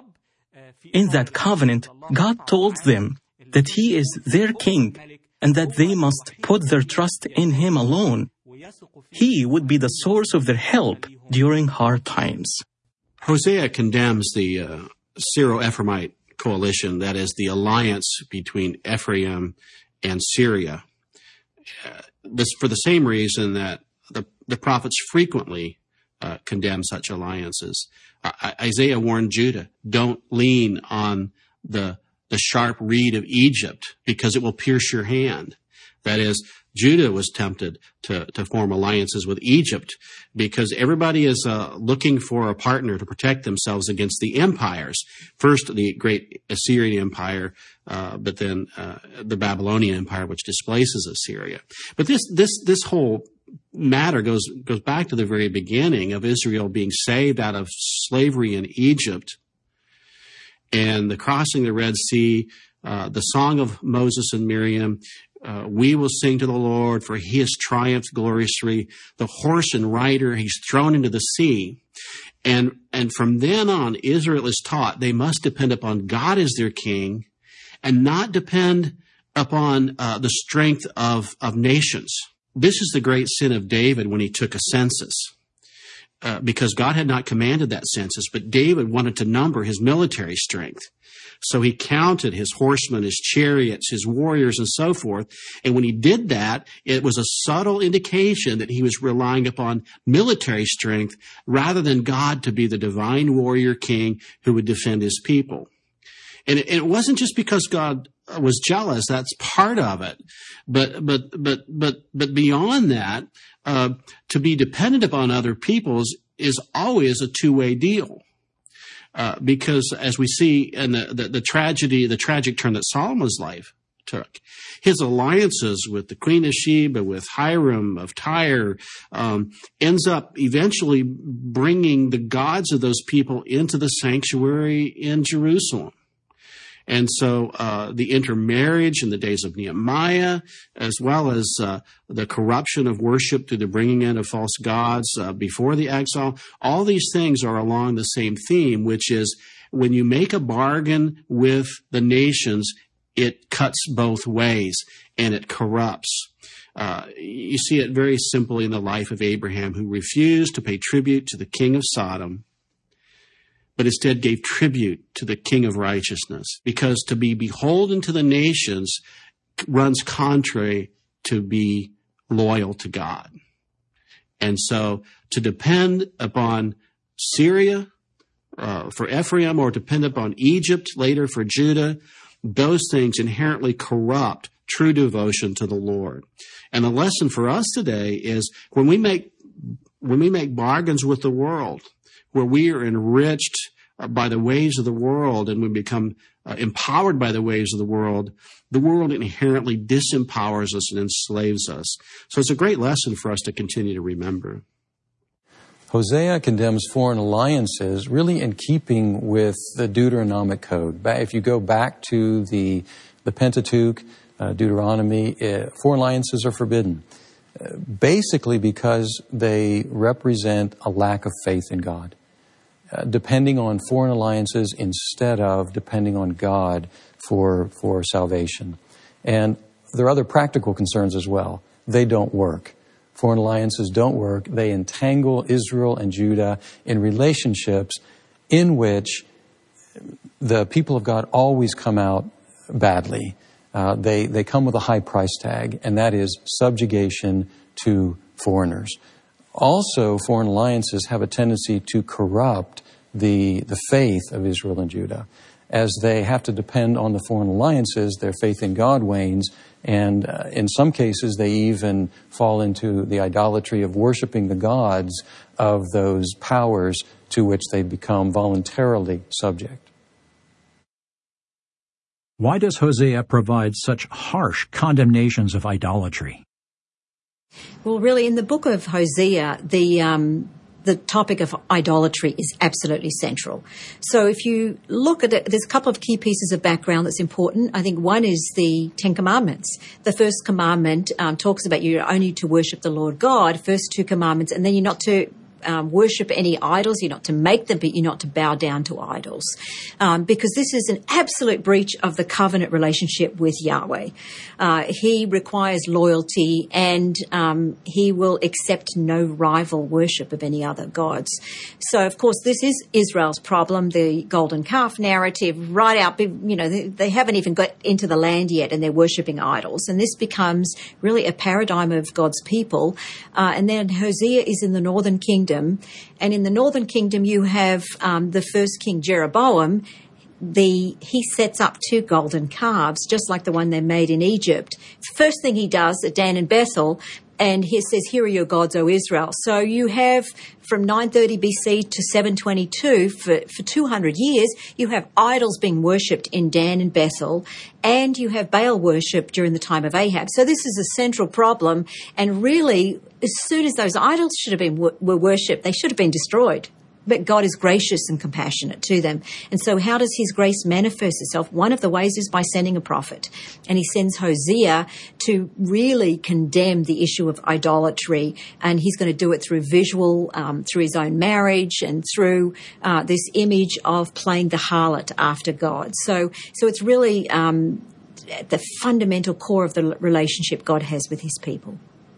In that covenant, God told them that He is their king and that they must put their trust in Him alone. He would be the source of their help during hard times. Hosea condemns the uh, Syro-Ephraimite coalition, that is, the alliance between Ephraim and Syria. Uh, this for the same reason that the, the prophets frequently uh, condemn such alliances. Uh, Isaiah warned Judah, don't lean on the the sharp reed of Egypt because it will pierce your hand. That is, Judah was tempted to, to form alliances with Egypt because everybody is uh, looking for a partner to protect themselves against the empires. First, the great Assyrian Empire, uh, but then uh, the Babylonian Empire, which displaces Assyria. But this this this whole matter goes goes back to the very beginning of Israel being saved out of slavery in Egypt, and the crossing the Red Sea, uh, the song of Moses and Miriam. Uh, we will sing to the Lord, for He has triumphed gloriously. The horse and rider He's thrown into the sea. And, and from then on, Israel is taught they must depend upon God as their king and not depend upon uh, the strength of, of nations. This is the great sin of David when he took a census. Uh, because God had not commanded that census, but David wanted to number his military strength. So he counted his horsemen, his chariots, his warriors, and so forth. And when he did that, it was a subtle indication that he was relying upon military strength rather than God to be the divine warrior king who would defend his people. And it, it wasn't just because God was jealous. That's part of it. But, but, but, but, but beyond that, uh, to be dependent upon other peoples is always a two-way deal. Uh, because as we see in the, the, the tragedy, the tragic turn that Solomon's life took, his alliances with the Queen of Sheba, with Hiram of Tyre, um, ends up eventually bringing the gods of those people into the sanctuary in Jerusalem. And so uh, the intermarriage in the days of Nehemiah, as well as uh, the corruption of worship through the bringing in of false gods uh, before the exile, all these things are along the same theme, which is when you make a bargain with the nations, it cuts both ways and it corrupts. Uh, you see it very simply in the life of Abraham, who refused to pay tribute to the king of Sodom, but instead gave tribute to the King of righteousness. Because to be beholden to the nations runs contrary to be loyal to God. And so to depend upon Syria uh, for Ephraim, or depend upon Egypt later for Judah, those things inherently corrupt true devotion to the Lord. And the lesson for us today is when we make when we make bargains with the world, where we are enriched by the ways of the world and we become uh, empowered by the ways of the world, the world inherently disempowers us and enslaves us. So it's a great lesson for us to continue to remember. Hosea condemns foreign alliances really in keeping with the Deuteronomic code. If you go back to the, the Pentateuch, uh, Deuteronomy, uh, foreign alliances are forbidden, uh, basically because they represent a lack of faith in God. Uh, depending on foreign alliances instead of depending on God for, for salvation. And there are other practical concerns as well. They don't work. Foreign alliances don't work. They entangle Israel and Judah in relationships in which the people of God always come out badly. Uh, they, they come with a high price tag, and that is subjugation to foreigners. Also, foreign alliances have a tendency to corrupt the, the faith of Israel and Judah. As they have to depend on the foreign alliances, their faith in God wanes, and uh, in some cases they even fall into the idolatry of worshiping the gods of those powers to which they become voluntarily subject. Why does Hosea provide such harsh condemnations of idolatry? Well, really, in the book of Hosea, the um, the topic of idolatry is absolutely central. So if you look at it, there's a couple of key pieces of background that's important. I think one is the Ten Commandments. The first commandment um, talks about you're only to worship the Lord God, first two commandments, and then you're not to Um, worship any idols. You're not to make them, but you're not to bow down to idols. Um, because this is an absolute breach of the covenant relationship with Yahweh. Uh, he requires loyalty, and um, he will accept no rival worship of any other gods. So, of course, this is Israel's problem, the golden calf narrative, right out, you know, they, they haven't even got into the land yet, and they're worshiping idols. And this becomes really a paradigm of God's people. Uh, and then Hosea is in the northern kingdom. And in the northern kingdom, you have um, the first king Jeroboam. The he sets up two golden calves, just like the one they made in Egypt. First thing he does at Dan and Bethel, and he says, "Here are your gods, O Israel." So you have from nine thirty B C to seven twenty-two, for, for two hundred years, you have idols being worshipped in Dan and Bethel, and you have Baal worship during the time of Ahab. So this is a central problem, and really, as soon as those idols should have been were worshipped, they should have been destroyed. But God is gracious and compassionate to them. And so how does his grace manifest itself? One of the ways is by sending a prophet. And he sends Hosea to really condemn the issue of idolatry. And he's going to do it through visual, um, through his own marriage, and through uh, this image of playing the harlot after God. So, so it's really um, at the fundamental core of the relationship God has with his people.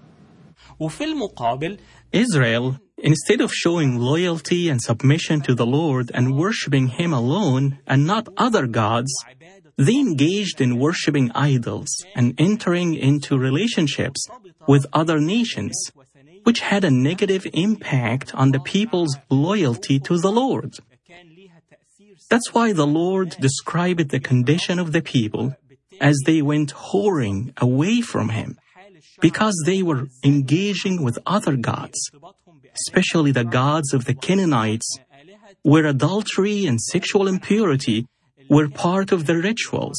Israel, instead of showing loyalty and submission to the Lord and worshiping him alone and not other gods, they engaged in worshiping idols and entering into relationships with other nations, which had a negative impact on the people's loyalty to the Lord. That's why the Lord described the condition of the people as they went whoring away from him, because they were engaging with other gods, especially the gods of the Canaanites, where adultery and sexual impurity were part of the rituals.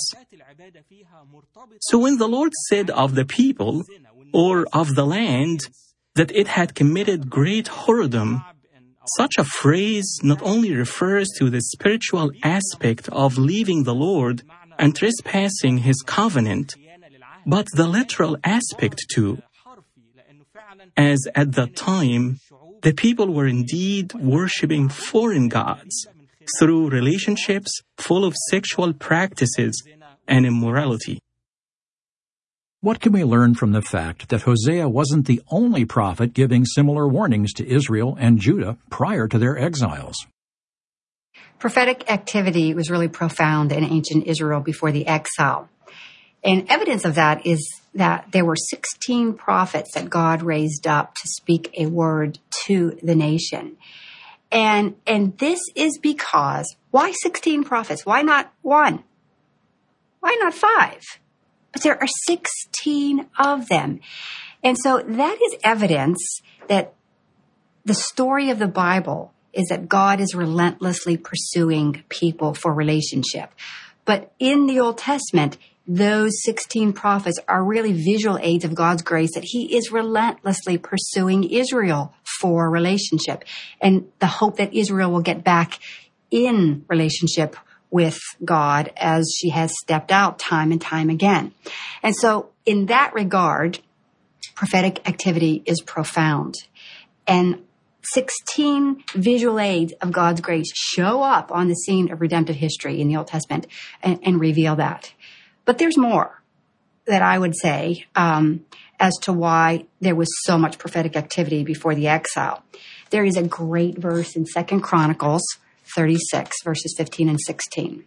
So when the Lord said of the people, or of the land, that it had committed great whoredom, such a phrase not only refers to the spiritual aspect of leaving the Lord and trespassing his covenant, but the literal aspect too, as at that time, the people were indeed worshipping foreign gods through relationships full of sexual practices and immorality. What can we learn from the fact that Hosea wasn't the only prophet giving similar warnings to Israel and Judah prior to their exiles? Prophetic activity was really profound in ancient Israel before the exile. And evidence of that is that there were sixteen prophets that God raised up to speak a word to the nation. And, and this is because, why sixteen prophets? Why not one? Why not five? But there are sixteen of them. And so that is evidence that the story of the Bible is that God is relentlessly pursuing people for relationship. But in the Old Testament, those sixteen prophets are really visual aids of God's grace, that he is relentlessly pursuing Israel for relationship, and the hope that Israel will get back in relationship with God as she has stepped out time and time again. And so in that regard, prophetic activity is profound. And sixteen visual aids of God's grace show up on the scene of redemptive history in the Old Testament and, and reveal that. But there's more that I would say um, as to why there was so much prophetic activity before the exile. There is a great verse in Second Chronicles thirty-six, verses fifteen and sixteen.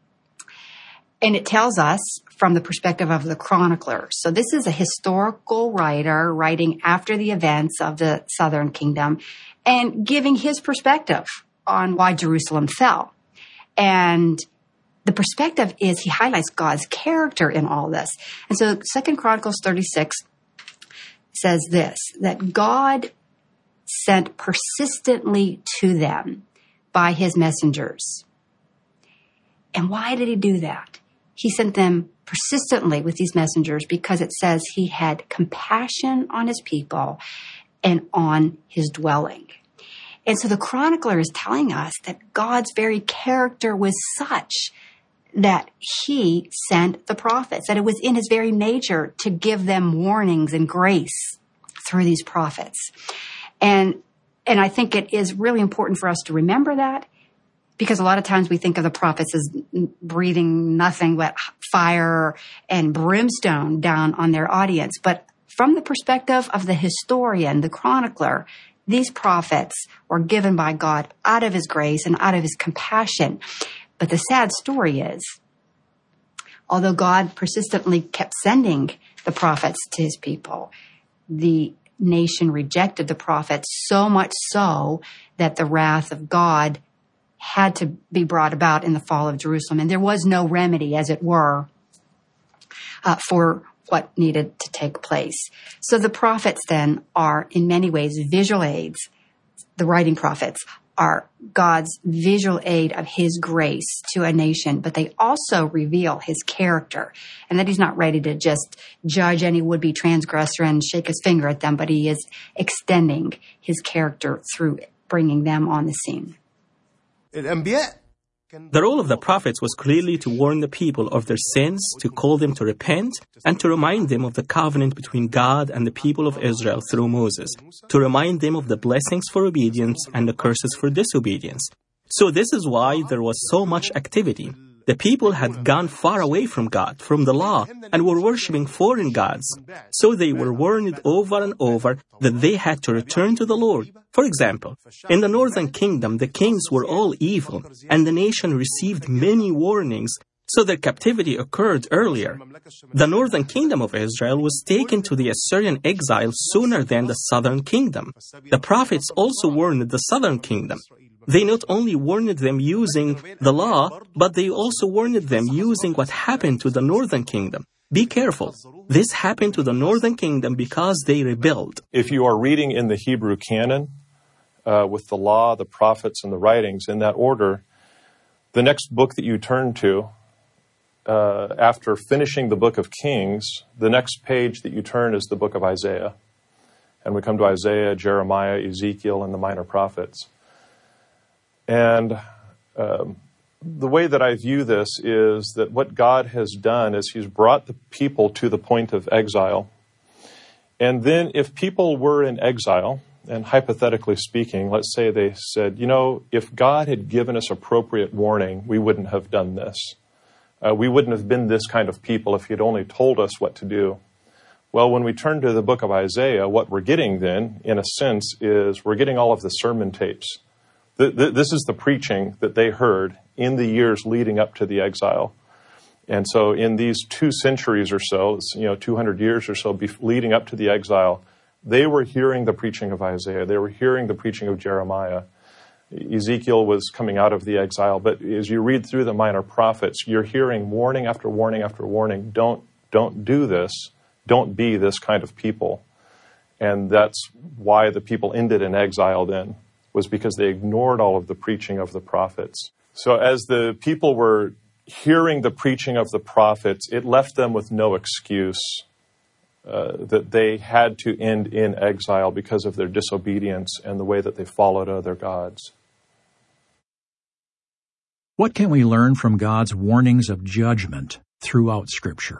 And it tells us from the perspective of the chronicler. So this is a historical writer writing after the events of the southern kingdom and giving his perspective on why Jerusalem fell. And the perspective is he highlights God's character in all this. And so Second Chronicles thirty-six says this, that God sent persistently to them by his messengers. And why did he do that? He sent them persistently with these messengers because it says he had compassion on his people and on his dwelling. And so the chronicler is telling us that God's very character was such that he sent the prophets, that it was in his very nature to give them warnings and grace through these prophets. And, and I think it is really important for us to remember that, because a lot of times we think of the prophets as breathing nothing but fire and brimstone down on their audience. But from the perspective of the historian, the chronicler, these prophets were given by God out of his grace and out of his compassion. But the sad story is, although God persistently kept sending the prophets to his people, the nation rejected the prophets, so much so that the wrath of God had to be brought about in the fall of Jerusalem. And there was no remedy, as it were, uh, for what needed to take place. So the prophets then are in many ways visual aids. The writing prophets are God's visual aid of his grace to a nation, but they also reveal his character, and that he's not ready to just judge any would-be transgressor and shake his finger at them, but he is extending his character through bringing them on the scene. The role of the prophets was clearly to warn the people of their sins, to call them to repent, and to remind them of the covenant between God and the people of Israel through Moses, to remind them of the blessings for obedience and the curses for disobedience. So this is why there was so much activity. The people had gone far away from God, from the law, and were worshipping foreign gods. So they were warned over and over that they had to return to the Lord. For example, in the northern kingdom, the kings were all evil, and the nation received many warnings, so their captivity occurred earlier. The northern kingdom of Israel was taken to the Assyrian exile sooner than the southern kingdom. The prophets also warned the southern kingdom. They not only warned them using the law, but they also warned them using what happened to the northern kingdom. Be careful. This happened to the northern kingdom because they rebelled. If you are reading in the Hebrew canon, uh, with the law, the prophets, and the writings in that order, the next book that you turn to, uh, after finishing the book of Kings, the next page that you turn is the book of Isaiah. And we come to Isaiah, Jeremiah, Ezekiel, and the minor prophets. And um, the way that I view this is that what God has done is he's brought the people to the point of exile. And then if people were in exile, and hypothetically speaking, let's say they said, you know, if God had given us appropriate warning, we wouldn't have done this. Uh, we wouldn't have been this kind of people if he'd only told us what to do. Well, when we turn to the book of Isaiah, what we're getting then, in a sense, is we're getting all of the sermon tapes th- th- this is the preaching that they heard in the years leading up to the exile. And so in these two centuries or so, you know, two hundred years or so be- leading up to the exile, they were hearing the preaching of Isaiah. They were hearing the preaching of Jeremiah. Ezekiel was coming out of the exile, but as you read through the minor prophets, you're hearing warning after warning after warning. Don't, don't do this. Don't be this kind of people. And that's why the people ended in exile then, was because they ignored all of the preaching of the prophets. So as the people were hearing the preaching of the prophets, it left them with no excuse uh, that they had to end in exile because of their disobedience and the way that they followed other gods. What can we learn from God's warnings of judgment throughout Scripture?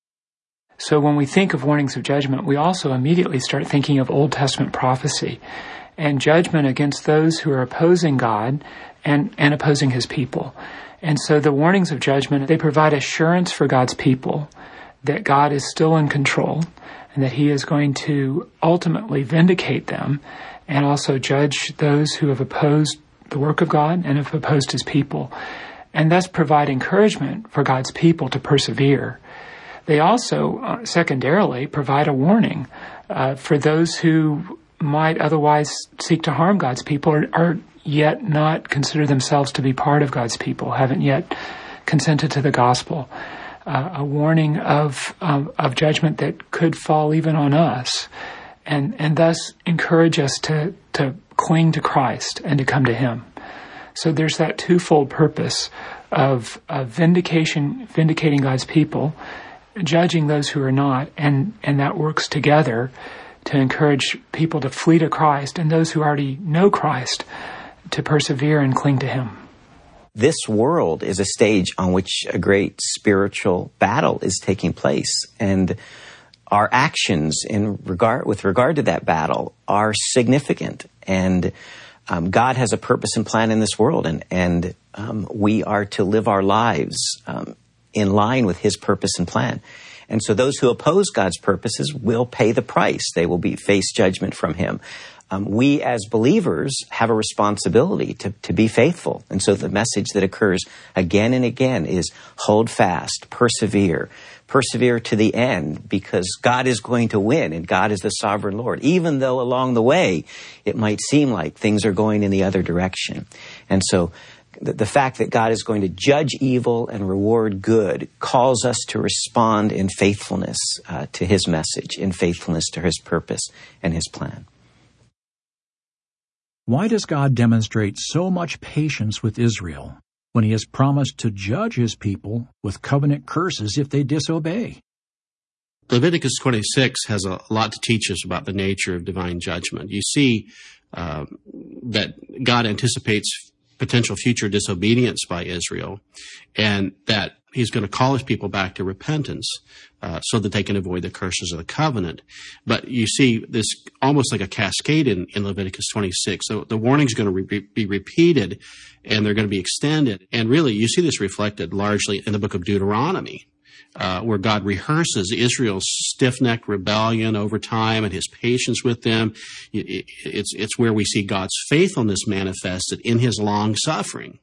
So when we think of warnings of judgment, we also immediately start thinking of Old Testament prophecy and judgment against those who are opposing God and, and opposing His people. And so the warnings of judgment, they provide assurance for God's people that God is still in control and that He is going to ultimately vindicate them and also judge those who have opposed the work of God and have opposed His people, and thus provide encouragement for God's people to persevere. They also, uh, secondarily, provide a warning uh, for those who might otherwise seek to harm God's people or, or yet not consider themselves to be part of God's people, haven't yet consented to the gospel. Uh, a warning of, of of judgment that could fall even on us, and and thus encourage us to to cling to Christ and to come to Him. So there's that twofold purpose of, of vindication, vindicating God's people, judging those who are not, and, and that works together to encourage people to flee to Christ and those who already know Christ to persevere and cling to Him. This world is a stage on which a great spiritual battle is taking place, and our actions in regard with regard to that battle are significant. And um, God has a purpose and plan in this world, and and um, we are to live our lives um, in line with His purpose and plan. And so those who oppose God's purposes will pay the price. They will be face judgment from Him. Um, we as believers have a responsibility to, to be faithful. And so the message that occurs again and again is hold fast, persevere, persevere to the end, because God is going to win and God is the sovereign Lord, even though along the way it might seem like things are going in the other direction. And so the, the fact that God is going to judge evil and reward good calls us to respond in faithfulness uh, to His message, in faithfulness to His purpose and His plan. Why does God demonstrate so much patience with Israel when He has promised to judge His people with covenant curses if they disobey? Leviticus twenty-six has a lot to teach us about the nature of divine judgment. You see uh, that God anticipates potential future disobedience by Israel, and that He's going to call His people back to repentance uh, so that they can avoid the curses of the covenant. But you see this almost like a cascade in, in Leviticus twenty-six. So the warning is going to re- be repeated, and they're going to be extended. And really, you see this reflected largely in the book of Deuteronomy, uh, where God rehearses Israel's stiff-necked rebellion over time and His patience with them. It, it, it's, it's where we see God's faithfulness manifested in His long-suffering.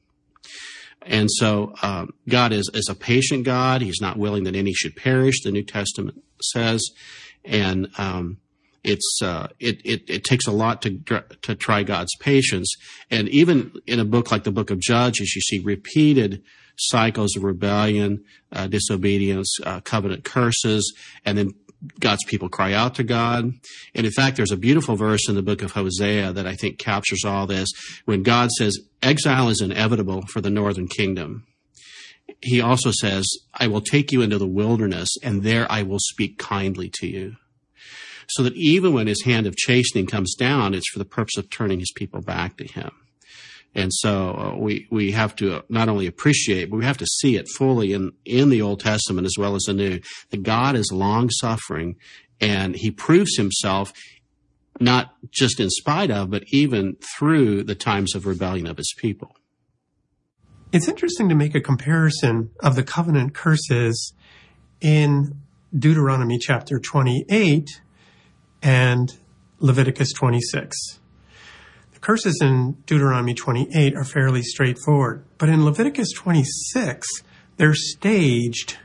And so um, God is, is a patient God. He's not willing that any should perish, the New Testament says. And um, it's uh, it, it it takes a lot to to try God's patience. And even in a book like the Book of Judges, you see repeated cycles of rebellion, uh, disobedience, uh, covenant curses, and then God's people cry out to God. And in fact, there's a beautiful verse in the book of Hosea that I think captures all this. When God says exile is inevitable for the northern kingdom, He also says, I will take you into the wilderness, and there I will speak kindly to you. So that even when His hand of chastening comes down, it's for the purpose of turning His people back to Him. And so uh, we, we have to not only appreciate, but we have to see it fully in, in the Old Testament as well as the New, that God is long-suffering, and He proves Himself not just in spite of, but even through the times of rebellion of His people. It's interesting to make a comparison of the covenant curses in Deuteronomy chapter twenty-eight and Leviticus twenty-six. curses in Deuteronomy twenty-eight are fairly straightforward. But in Leviticus twenty-six, they're staged,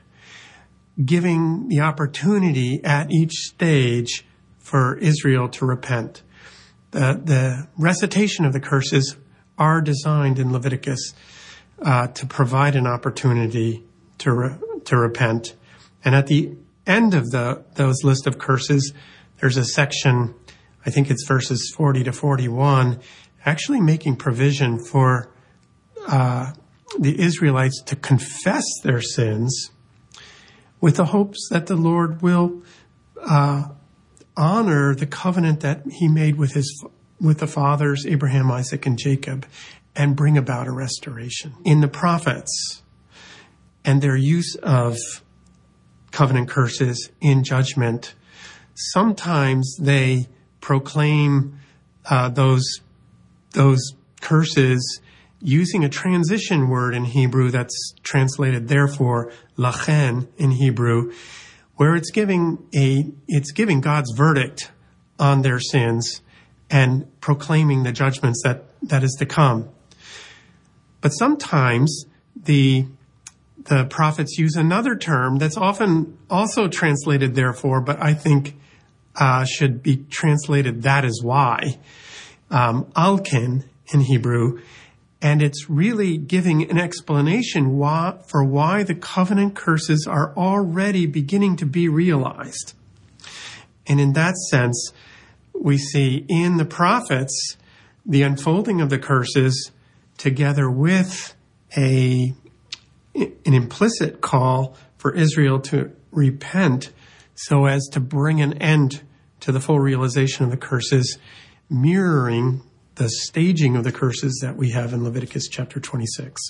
giving the opportunity at each stage for Israel to repent. The, the recitation of the curses are designed in Leviticus uh, to provide an opportunity to re, to repent. And at the end of the those list of curses, there's a section, I think it's verses forty to forty-one, actually making provision for uh, the Israelites to confess their sins with the hopes that the Lord will uh, honor the covenant that he made with his with the fathers, Abraham, Isaac, and Jacob, and bring about a restoration. In the prophets and their use of covenant curses in judgment, sometimes they proclaim uh, those those curses using a transition word in Hebrew that's translated therefore, lachen in Hebrew, where it's giving a it's giving God's verdict on their sins and proclaiming the judgments that, that is to come. But sometimes the the prophets use another term that's often also translated therefore, but I think uh, should be translated that is why, um, alken in Hebrew. And it's really giving an explanation why, for why the covenant curses are already beginning to be realized. And in that sense, we see in the prophets the unfolding of the curses together with a, an implicit call for Israel to repent so as to bring an end to the full realization of the curses, mirroring the staging of the curses that we have in Leviticus chapter twenty-six.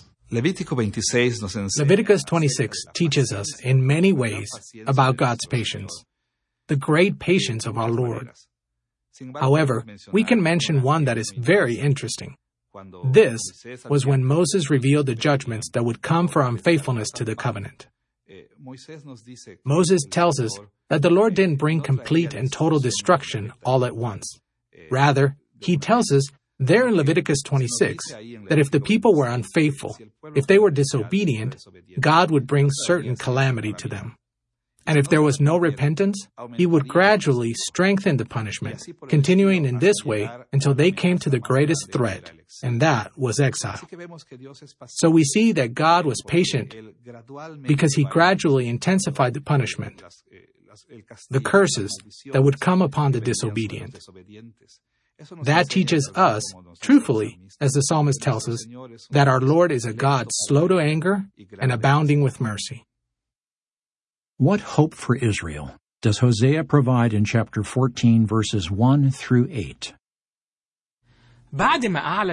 Leviticus twenty-six teaches us in many ways about God's patience, the great patience of our Lord. However, we can mention one that is very interesting. This was when Moses revealed the judgments that would come for unfaithfulness to the covenant. Moses tells us that the Lord didn't bring complete and total destruction all at once. Rather, he tells us there in Leviticus twenty-six that if the people were unfaithful, if they were disobedient, God would bring certain calamity to them. And if there was no repentance, he would gradually strengthen the punishment, continuing in this way until they came to the greatest threat, and that was exile. So we see that God was patient because he gradually intensified the punishment, the curses that would come upon the disobedient. That teaches us, truthfully, as the psalmist tells us, that our Lord is a God slow to anger and abounding with mercy. What hope for Israel does Hosea provide in chapter fourteen, verses one through eight? After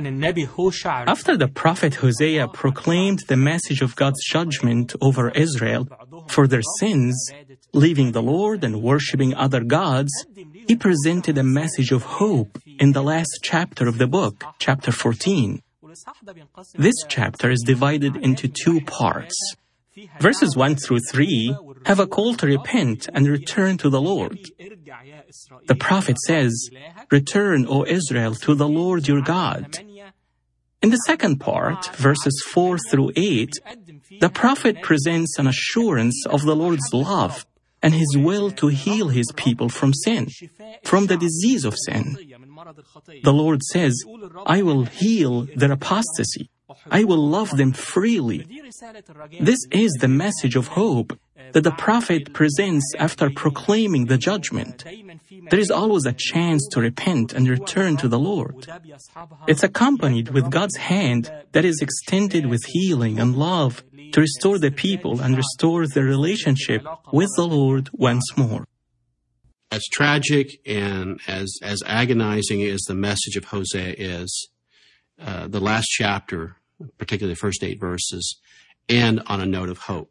the prophet Hosea proclaimed the message of God's judgment over Israel for their sins, leaving the Lord and worshiping other gods, he presented a message of hope in the last chapter of the book, chapter fourteen. This chapter is divided into two parts. Verses one through three have a call to repent and return to the Lord. The prophet says, "Return, O Israel, to the Lord your God." In the second part, verses four through eight, the prophet presents an assurance of the Lord's love and his will to heal his people from sin, from the disease of sin. The Lord says, "I will heal their apostasy. I will love them freely." This is the message of hope that the prophet presents after proclaiming the judgment. There is always a chance to repent and return to the Lord. It's accompanied with God's hand that is extended with healing and love to restore the people and restore their relationship with the Lord once more. As tragic and as, as agonizing as the message of Hosea is, uh, the last chapter, particularly the first eight verses, end on a note of hope.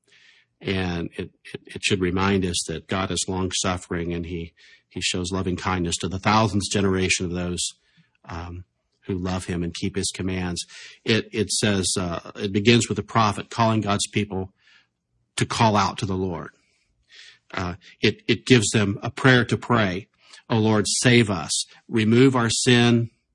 And it, it, it should remind us that God is long-suffering and he, he shows loving kindness to the thousandth generation of those um, who love him and keep his commands. It, it says, uh, it begins with the prophet calling God's people to call out to the Lord. Uh, it, it gives them a prayer to pray. "O Lord, save us. Remove our sin.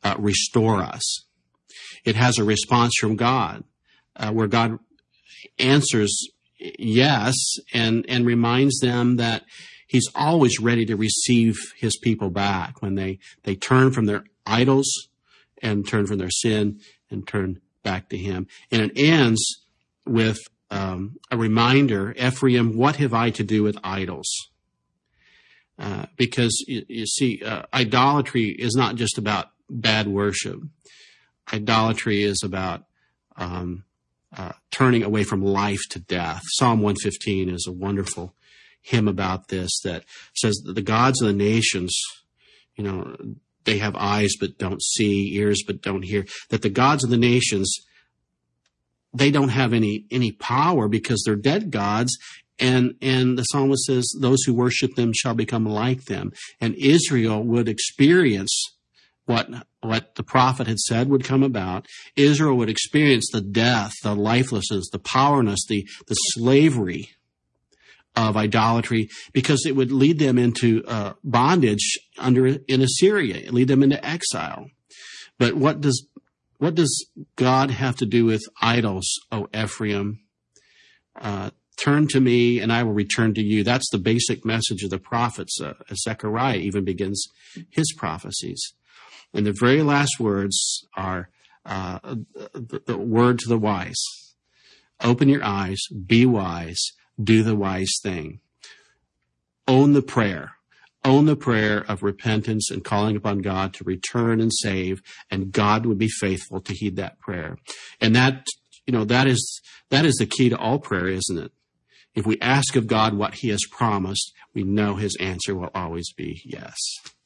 uh, restore us. It has a response from God, uh, where God answers yes and, and reminds them that he's always ready to receive his people back when they, they turn from their idols and turn from their sin and turn back to him. And it ends with um, a reminder, Ephraim, what have I to do with idols? Uh, because, you, you see, uh, idolatry is not just about bad worship. Idolatry is about um, uh, turning away from life to death. Psalm one fifteen is a wonderful hymn about this that says that the gods of the nations, you know, they have eyes but don't see, ears but don't hear, that the gods of the nations, they don't have any any power because they're dead gods. And and the psalmist says, those who worship them shall become like them. And Israel would experience what what the prophet had said would come about. Israel would experience the death, the lifelessness, the powerlessness, the, the slavery of idolatry, because it would lead them into uh, bondage under in Assyria, it lead them into exile. But what does what does God have to do with idols, O Ephraim? Uh, Turn to me, and I will return to you. That's the basic message of the prophets. Uh, Zechariah even begins his prophecies. And the very last words are uh, the, the word to the wise. Open your eyes, be wise, do the wise thing. Own the prayer. Own the prayer of repentance and calling upon God to return and save, and God would be faithful to heed that prayer. And that, you know, that is that is the key to all prayer, isn't it? If we ask of God what he has promised, we know his answer will always be yes.